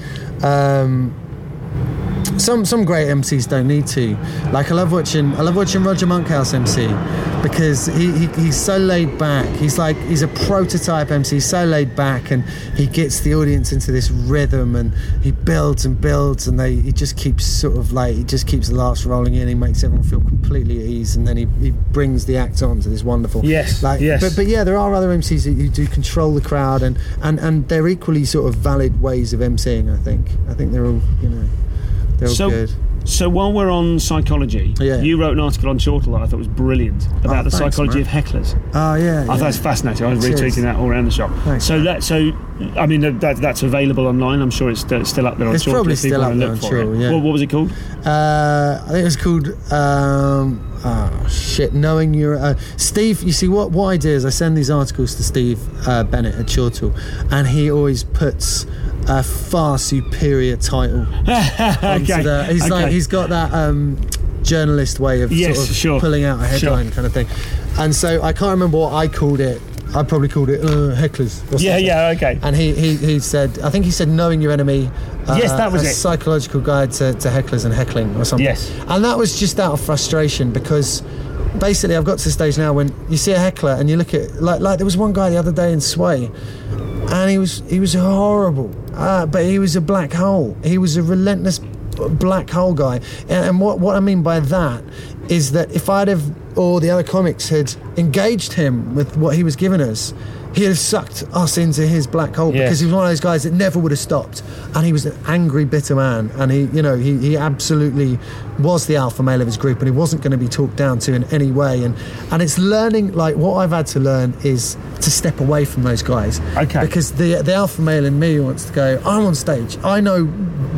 Um, some some great M Cs don't need to. Like I love watching I love watching Roger Monkhouse M C because he, he he's so laid back. He's like he's a prototype M C. He's so laid back and he gets the audience into this rhythm and he builds and builds and they he just keeps sort of like he just keeps the laughs rolling in. He makes everyone feel completely at ease and then he, he brings the act on to this wonderful. Yes, Like yes. but but yeah, there are other M Cs who, who do control the crowd and, and, and they're equally sort of valid ways of MCing. I think I think they're all you know. They're all so, good. so while we're on psychology, Yeah. you wrote an article on Chortle that I thought was brilliant about Oh, the thanks, psychology man. of hecklers. Oh yeah, I thought yeah. it's fascinating. I was Cheers. retweeting that all around the shop. Thanks, so man. that, so I mean, that that's available online. I'm sure it's st- still up there on It's Chortle probably if people still want up to there look on for it. Chortle, yeah. What, what was it called? Uh, I think it was called um, oh shit. Knowing your uh, Steve. You see what what I do is I send these articles to Steve uh, Bennett at Chortle, and he always puts a far superior title onto Okay. the, he's like Okay. he's got that um, journalist way of Yes, sort of sure. pulling out a headline Sure. kind of thing, and so I can't remember what I called it. I probably called it uh, hecklers. or Yeah, something. yeah, okay. And he, he, he said, I think he said, knowing your enemy. Uh, Yes, that was a it. Psychological guide to, to hecklers and heckling or something. Yes. And that was just out of frustration because basically I've got to the stage now when you see a heckler and you look at like like there was one guy the other day in Sway, and he was he was horrible, uh, but he was a black hole. He was a relentless black hole guy, and, and what what I mean by that is that if I'd have or the other comics had engaged him with what he was giving us, he'd have sucked us into his black hole Yes. because he was one of those guys that never would have stopped, and he was an angry, bitter man, and he, you know, he, he absolutely was the alpha male of his group, and he wasn't going to be talked down to in any way. And and it's learning, like what I've had to learn is to step away from those guys, Okay. because the the alpha male in me wants to go, I'm on stage, I know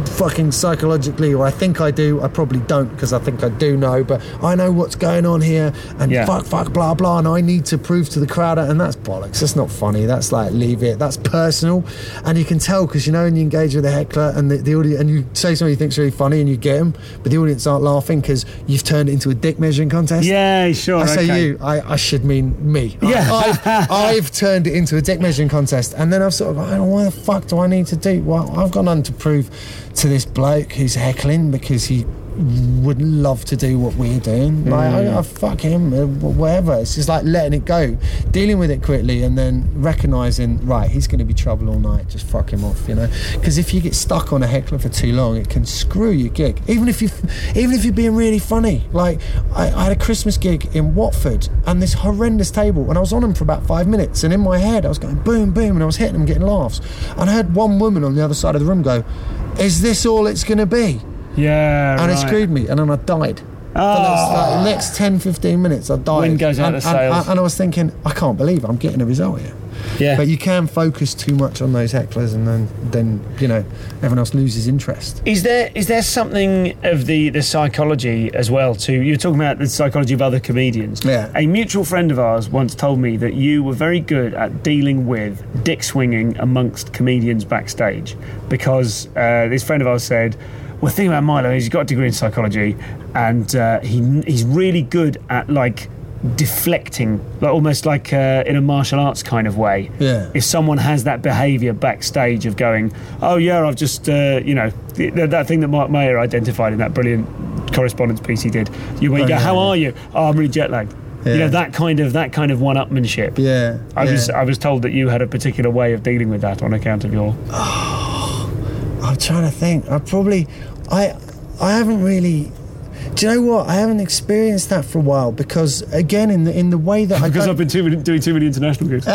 fucking psychologically, or I think I do. I probably don't, because I think I do know, but I know what's going on here, and yeah. fuck, fuck, blah, blah, and I need to prove to the crowd, and that's bollocks. That's not funny. That's like, leave it. That's personal, and you can tell, because you know, when you engage with a heckler and the, the audience, and you say something you think's really funny, and you get them, but the audience aren't laughing because you've turned it into a dick measuring contest. Yeah, sure. I say okay. you. I, I should mean me. Yeah. I, I've, I've turned it into a dick measuring contest, and then I've sort of, I don't know, what the fuck do I need to do? Well, I've got nothing to prove to this bloke who's heckling, because he would love to do what we're doing. Like, mm. I, I fuck him, uh, whatever. It's just like letting it go, dealing with it quickly, and then recognising, right, he's going to be trouble all night. Just fuck him off, you know. Because if you get stuck on a heckler for too long, it can screw your gig. Even if you, even if you're being really funny. Like, I, I had a Christmas gig in Watford, and this horrendous table, and I was on them for about five minutes, and in my head I was going boom, boom, and I was hitting them, getting laughs, and I had one woman on the other side of the room go, "Is this all it's going to be?" Yeah, and right. it screwed me, and then I died. Oh. The next, like, the next ten, fifteen minutes I died. Wind goes out and, of and, sails. and, and I was thinking, I can't believe I'm getting a result here. Yeah. But you can focus too much on those hecklers, and then, then you know, everyone else loses interest. Is there is there something of the, the psychology as well too? You're talking about the psychology of other comedians. Yeah. A mutual friend of ours once told me that you were very good at dealing with dick swinging amongst comedians backstage, because uh, this friend of ours said, well, the thing about Milo is he's got a degree in psychology, and uh, he he's really good at, like, deflecting, like almost like uh, in a martial arts kind of way. Yeah. If someone has that behaviour backstage of going, oh yeah, I've just, uh, you know, th- that thing that Mark Mayer identified in that brilliant correspondence piece he did. You, when you oh, go, yeah, how yeah. are you? Oh, I'm really jet lagged. Yeah. You know, that kind of that kind of one-upmanship. Yeah. I yeah. was I was told that you had a particular way of dealing with that on account of your. I'm trying to think. I probably, I, I haven't really. Do you know what? I haven't experienced that for a while, because again, in the in the way that I Because don't, I've been too many, doing too many international gigs.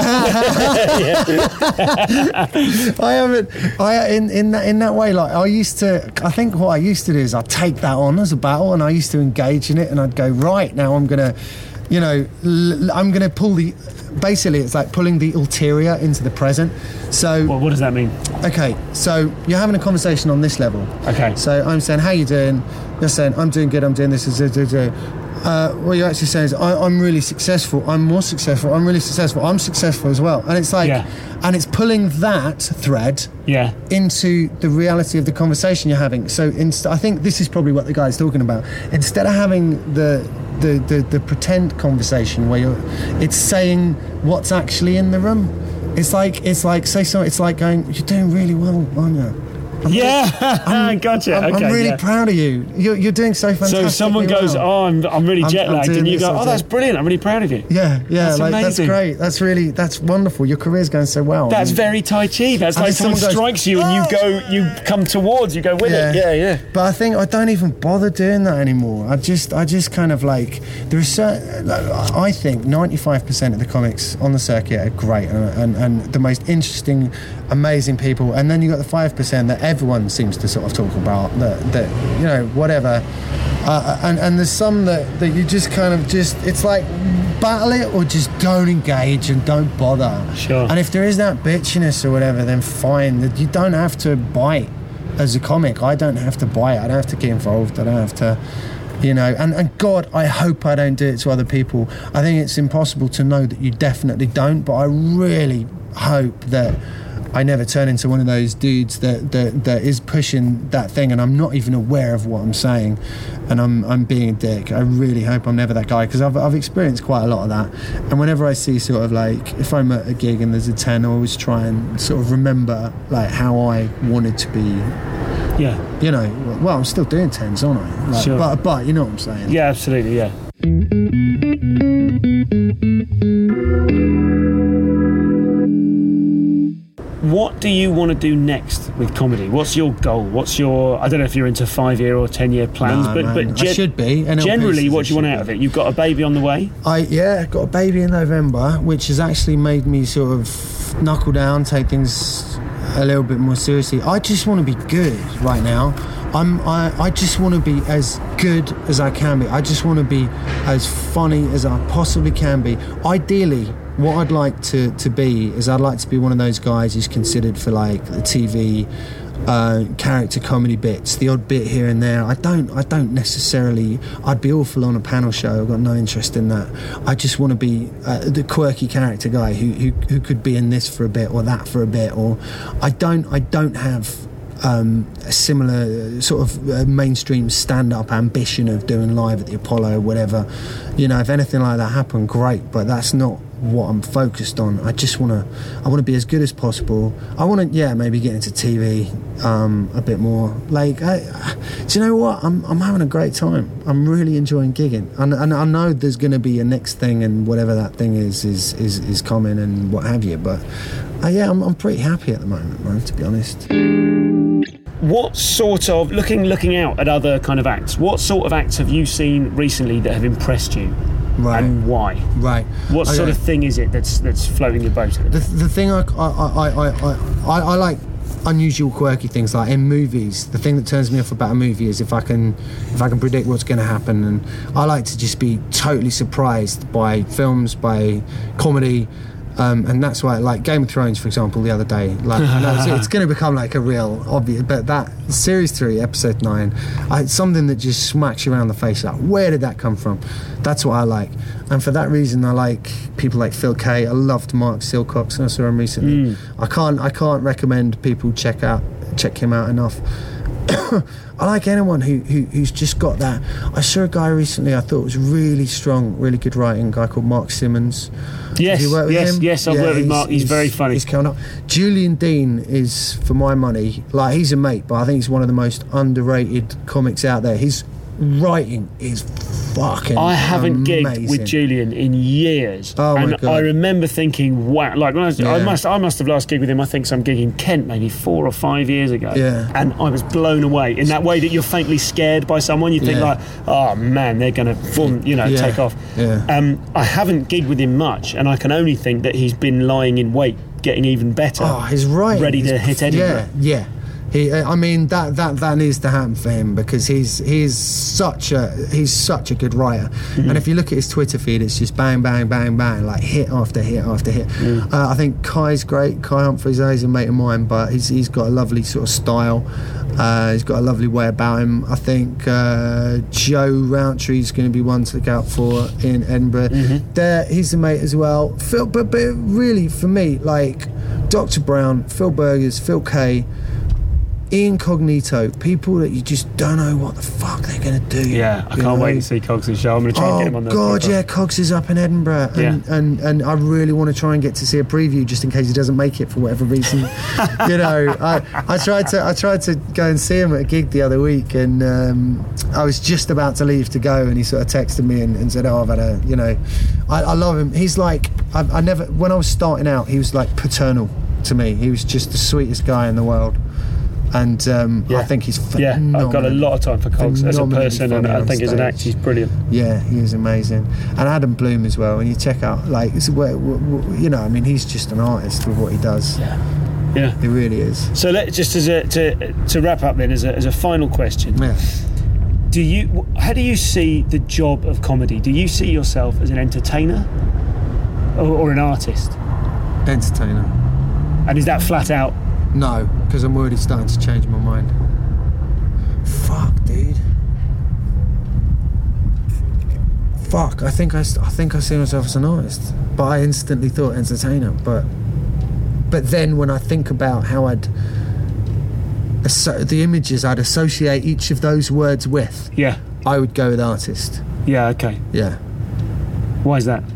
I haven't. I in in that in that way. Like, I used to. I think what I used to do is I'd take that on as a battle, and I used to engage in it, and I'd go, right, now I'm gonna, you know, l- I'm gonna pull the. Basically, it's like pulling the ulterior into the present. So, Well, what does that mean? okay, so you're having a conversation on this level. Okay. So I'm saying, how you doing? You're saying, I'm doing good, I'm doing this, this, this, this. Uh, what you're actually saying is, I, I'm really successful, I'm more successful, I'm really successful, I'm successful as well. And it's like, Yeah. and it's pulling that thread Yeah. into the reality of the conversation you're having. So inst- I think this is probably what the guy's talking about. Instead of having the the, the, the pretend conversation where you're, it's saying what's actually in the room. It's like it's like say so. It's like going, you're doing really well, aren't you? I'm Yeah, I'm, gotcha. I'm, okay, I'm really yeah. proud of you. You're, you're doing so fantastic. So someone goes, well. "Oh, I'm, I'm really I'm- jet I'm lagged," doing and you this, go, I'm "Oh, that's doing- brilliant! I'm really proud of you." Yeah, yeah, That's like amazing. that's great. That's really that's wonderful. Your career's going so well. That's I mean, very Tai Chi. That's And like then someone someone goes, strikes you and you go, you come towards, you go with it. Yeah, yeah. But I think I don't even bother doing that anymore. I just, I just kind of like there are certain. I think ninety-five percent of the comics on the circuit are great and, and, and the most interesting, amazing people. And then you got the five percent that everyone seems to sort of talk about. That, that you know, whatever. Uh, and and there's some that, that you just kind of just. It's like battle it or just don't engage and don't bother. Sure. And if there is that bitchiness or whatever, then fine. That you don't have to bite. As a comic, I don't have to buy it. I don't have to get involved. I don't have to, you know. And, and God, I hope I don't do it to other people. I think it's impossible to know that you definitely don't. But I really hope that I never turn into one of those dudes that that, that is pushing that thing, and I'm not even aware of what I'm saying, and I'm I'm being a dick. I really hope I'm never that guy, because I've I've experienced quite a lot of that. And whenever I see sort of like, if I'm at a gig and there's a ten, I always try and sort of remember like how I wanted to be. Yeah. You know, well, I'm still doing tens, aren't I? Like, Sure. But but you know what I'm saying? Yeah, absolutely, yeah. What do you want to do next with comedy? What's your goal? What's your, I don't know if you're into five-year or ten-year plans, Nah, but, man, but I gen- should be. N L P generally, says what I do you want should out of be. it? You've got a baby on the way? I yeah, got a baby in November, which has actually made me sort of knuckle down, take things a little bit more seriously. I just want to be good right now. I'm I, I just want to be as good as I can be. I just want to be as funny as I possibly can be. Ideally, what I'd like to, to be is I'd like to be one of those guys who's considered for like the T V uh, character comedy bits, the odd bit here and there. I don't I don't necessarily, I'd be awful on a panel show. I've got no interest in that. I just want to be uh, the quirky character guy who, who who could be in this for a bit or that for a bit. Or I don't I don't have Um, a similar sort of uh, mainstream stand-up ambition of doing live at the Apollo or whatever. You know, if anything like that happened, great, but that's not what I'm focused on. I just want to I want to be as good as possible. I want to yeah maybe get into T V um, a bit more. Like I, do you know what, I'm I'm having a great time. I'm really enjoying gigging, and, and I know there's going to be a next thing, and whatever that thing is is is, is coming and what have you, but uh, yeah I'm, I'm pretty happy at the moment, man, to be honest. What sort of, looking looking out at other kind of acts, what sort of acts have you seen recently that have impressed you? Right. And why? Right. What okay. sort of thing is it that's that's floating your boat? The, the thing I I, I, I, I I like unusual, quirky things. Like in movies, the thing that turns me off about a movie is if I can if I can predict what's going to happen. And I like to just be totally surprised by films, by comedy. Um, and that's why, like Game of Thrones, for example, the other day, like no, it's, it's going to become like a real obvious. But that series three, episode nine, I, it's something that just smacks you around the face. Like, where did that come from? That's what I like, and for that reason, I like people like Phil Kay. I loved Mark Silcox, and I saw him recently. Mm. I can't, I can't recommend people check out, check him out enough. I like anyone who, who who's just got that. I saw a guy recently I thought was really strong, really good writing, a guy called Mark Simmons. Yes, you work with yes, him? yes, I've yeah, worked with Mark. He's, he's very funny. He's coming up. Julian Dean is, for my money, like he's a mate, but I think he's one of the most underrated comics out there. His writing is fucking I haven't amazing. gigged with Julian in years. Oh my and God. I remember thinking, wow, like when I was, yeah. I must I must have last gigged with him, I think some gig in Kent maybe four or five years ago. Yeah. And I was blown away in that way that you're faintly scared by someone. You think yeah. like, oh man, they're gonna you know, yeah. take off. Yeah. Um I haven't gigged with him much, and I can only think that he's been lying in wait, getting even better. Oh, he's right. Ready he's, to hit Edinburgh. Yeah, yeah. He, I mean that, that that needs to happen for him because he's he's such a he's such a good writer. Mm-hmm. And if you look at his Twitter feed, it's just bang bang bang bang, like hit after hit after hit. Mm. Uh, I think Kai's great. Kai Humphries, he's a mate of mine, but he's he's got a lovely sort of style. Uh, he's got a lovely way about him. I think uh, Joe Roundtree's going to be one to look out for in Edinburgh. Mm-hmm. There, he's a mate as well. Phil, but but really for me, like Doctor Brown, Phil Burgers, Phil Kay, Ian Cognito, people that you just don't know what the fuck they're going to do. Yeah, I can't know? wait to see Cogs' show. I'm going to try oh and get him on the God, podcast. yeah, Cogs is up in Edinburgh, and, yeah. and and I really want to try and get to see a preview just in case he doesn't make it for whatever reason. You know, I, I tried to I tried to go and see him at a gig the other week, and um, I was just about to leave to go, and he sort of texted me and, and said, "Oh, I've had a, you know, I, I love him. He's like, I, I never when I was starting out, he was like paternal to me. He was just the sweetest guy in the world." And um, yeah. I think he's yeah. I've got a lot of time for Cogs as a person, and I think as an actor he's brilliant. Yeah, he is amazing. And Adam Bloom as well. When you check out, like, it's, you know, I mean, he's just an artist with what he does. Yeah, yeah, he really is. So let just as a to to wrap up then, as a as a final question. Yeah. Do you? How do you see the job of comedy? Do you see yourself as an entertainer or, or an artist? Entertainer. And is that flat out? No, because I'm already starting to change my mind. Fuck, dude. Fuck, I think I, I think I see myself as an artist, but I instantly thought entertainer. But, but then when I think about how I'd, asso- the images I'd associate each of those words with, yeah, I would go with artist. Yeah, okay. Yeah. Why is that?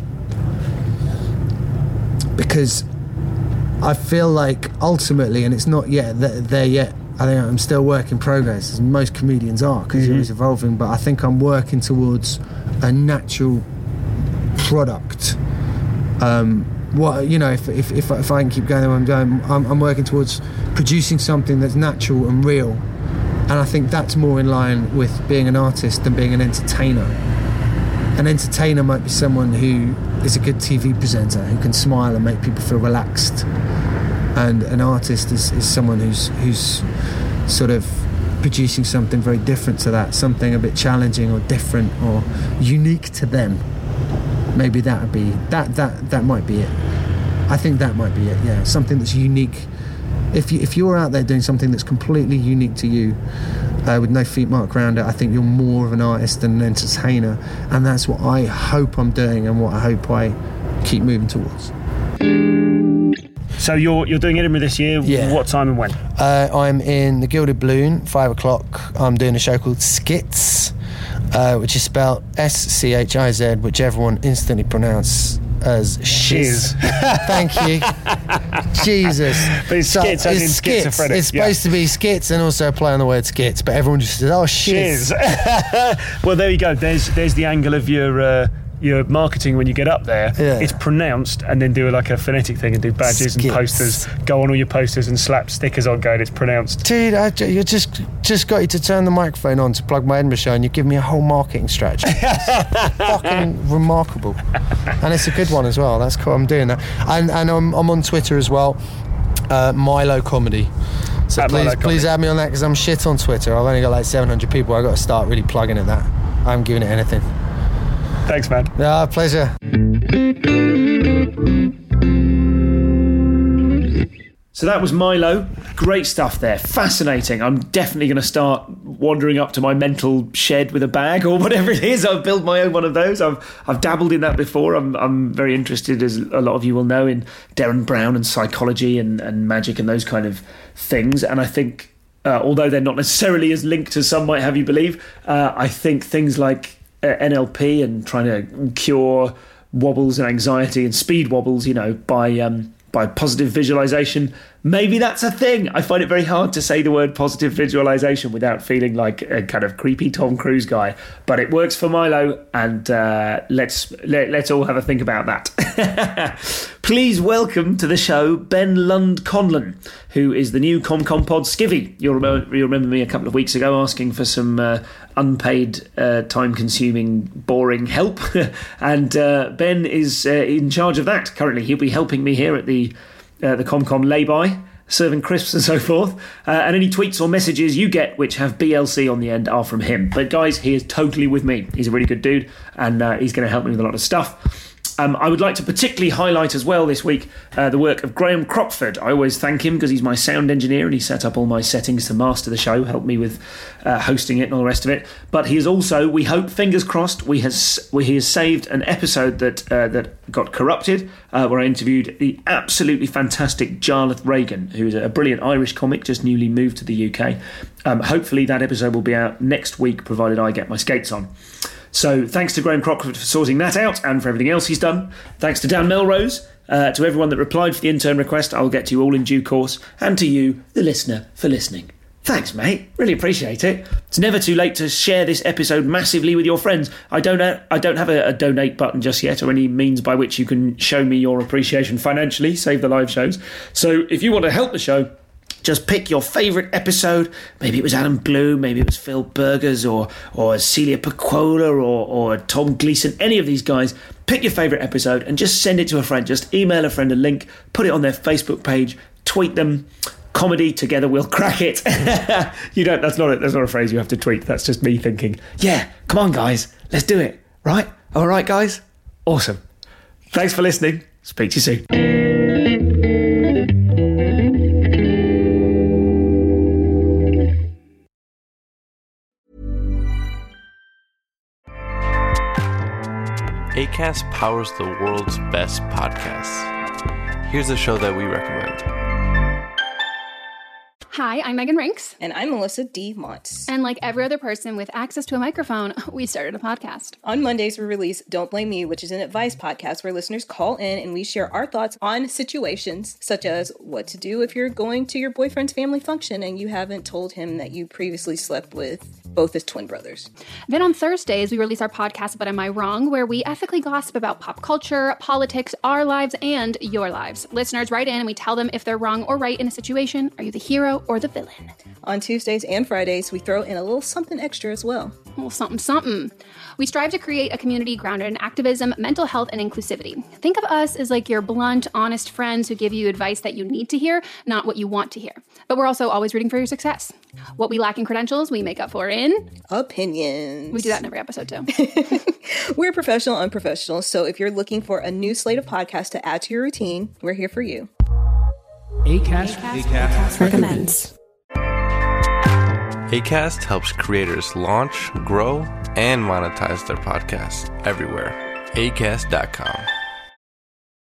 Because I feel like ultimately, and it's not yet there yet, I think I'm still work in progress, as most comedians are, because mm-hmm. you're always evolving, but I think I'm working towards a natural product. Um, what you know, if, if, if, if I can keep going the way I'm going, I'm, I'm working towards producing something that's natural and real, and I think that's more in line with being an artist than being an entertainer. An entertainer might be someone who is a good T V presenter, who can smile and make people feel relaxed. And an artist is, is someone who's who's sort of producing something very different to that, something a bit challenging or different or unique to them. maybe that would be that that that might be it. I think that might be it. Yeah, something that's unique. If you if you're out there doing something that's completely unique to you, uh, with no feet mark around it, I think you're more of an artist than an entertainer, and that's what I hope I'm doing, and what I hope I keep moving towards. So you're you're doing Edinburgh this year. Yeah. What time and when? Uh, I'm in the Gilded Balloon, five o'clock. I'm doing a show called Skits, uh, which is spelled S C H I Z, which everyone instantly pronounce as shiz. Thank you. Jesus. But it's So skits as in it's skits. schizophrenic. It's Yeah. supposed to be skits and also a play on the word skits, but everyone just says, oh, shiz. Cheers. Well, there you go. There's there's the angle of your uh, your marketing when you get up there. Yeah. It's pronounced, and then do like a phonetic thing and do badges Skits. and posters. Go on all your posters and slap stickers on going, it's pronounced. Dude, I, ju- you just just got you to turn the microphone on to plug my Edinburgh show, and you give me a whole marketing strategy. It's fucking remarkable, and it's a good one as well. That's cool. I'm doing that, and and I'm I'm on Twitter as well, uh, Milo Comedy. So At please Milo Comedy. please add me on that, because I'm shit on Twitter. I've only got like seven hundred people. I got to start really plugging at that. I'm giving it anything. Thanks, man. Yeah, pleasure. So that was Milo. Great stuff there. Fascinating. I'm definitely going to start wandering up to my mental shed with a bag or whatever it is. I've built my own one of those. I've I've dabbled in that before. I'm I'm very interested, as a lot of you will know, in Derren Brown and psychology and, and magic and those kind of things. And I think, uh, although they're not necessarily as linked as some might have you believe, uh, I think things like uh, N L P and trying to cure wobbles and anxiety and speed wobbles, you know, by um, by positive visualization. Maybe that's a thing. I find it very hard to say the word positive visualization without feeling like a kind of creepy Tom Cruise guy. But it works for Milo, and uh, let's let, let's all have a think about that. Please welcome to the show Ben Lund Conlon, who is the new ComCom Pod skivvy. You'll remember, you'll remember me a couple of weeks ago asking for some uh, unpaid, uh, time-consuming, boring help, and uh, Ben is uh, in charge of that currently. He'll be helping me here at the uh, the ComCom lay-by, serving crisps and so forth, uh, and any tweets or messages you get which have B L C on the end are from him. But guys, he is totally with me. He's a really good dude, and uh, he's going to help me with a lot of stuff. Um, I would like to particularly highlight as well this week uh, the work of Graham Crockford. I always thank him because he's my sound engineer and he set up all my settings to master the show, helped me with uh, hosting it and all the rest of it. But he is also, we hope, fingers crossed, we has we, he has saved an episode that uh, that got corrupted, uh, where I interviewed the absolutely fantastic Jarlath Reagan, who is a brilliant Irish comic just newly moved to the U K. Um, hopefully that episode will be out next week, provided I get my skates on. So thanks to Graham Crockford for sorting that out and for everything else he's done. Thanks to Dan Melrose, uh, to everyone that replied for the intern request. I'll get to you all in due course. And to you, the listener, for listening. Thanks, mate. Really appreciate it. It's never too late to share this episode massively with your friends. I don't ha- I don't have a, a donate button just yet, or any means by which you can show me your appreciation financially, save the live shows. So if you want to help the show, just pick your favourite episode. Maybe it was Adam Bloom, maybe it was Phil Burgers, or or Celia Pacquola, or, or Tom Gleeson, any of these guys. Pick your favourite episode and just send it to a friend. Just email a friend a link, put it on their Facebook page, tweet them. Comedy, together we'll crack it. You don't, that's not a, that's not a phrase you have to tweet. That's just me thinking, yeah, come on, guys, let's do it. Right? All right, guys? Awesome. Thanks for listening. Speak to you soon. Acast powers the world's best podcasts. Here's a show that we recommend. Hi, I'm Megan Rinks. And I'm Melissa D. Montz. And like every other person with access to a microphone, we started a podcast. On Mondays, we release Don't Blame Me, which is an advice podcast where listeners call in and we share our thoughts on situations such as what to do if you're going to your boyfriend's family function and you haven't told him that you previously slept with both his twin brothers. Then on Thursdays, we release our podcast, But Am I Wrong?, where we ethically gossip about pop culture, politics, our lives, and your lives. Listeners write in and we tell them if they're wrong or right in a situation. Are you the hero or the villain? On Tuesdays and Fridays, we throw in a little something extra as well. A little something, something. We strive to create a community grounded in activism, mental health, and inclusivity. Think of us as like your blunt, honest friends who give you advice that you need to hear, not what you want to hear. But we're also always rooting for your success. What we lack in credentials, we make up for in opinions. We do that in every episode too. We're professional, unprofessional. So if you're looking for a new slate of podcasts to add to your routine, we're here for you. Acast, Acast, Acast recommends. Acast helps creators launch, grow, and monetize their podcasts everywhere. acast dot com.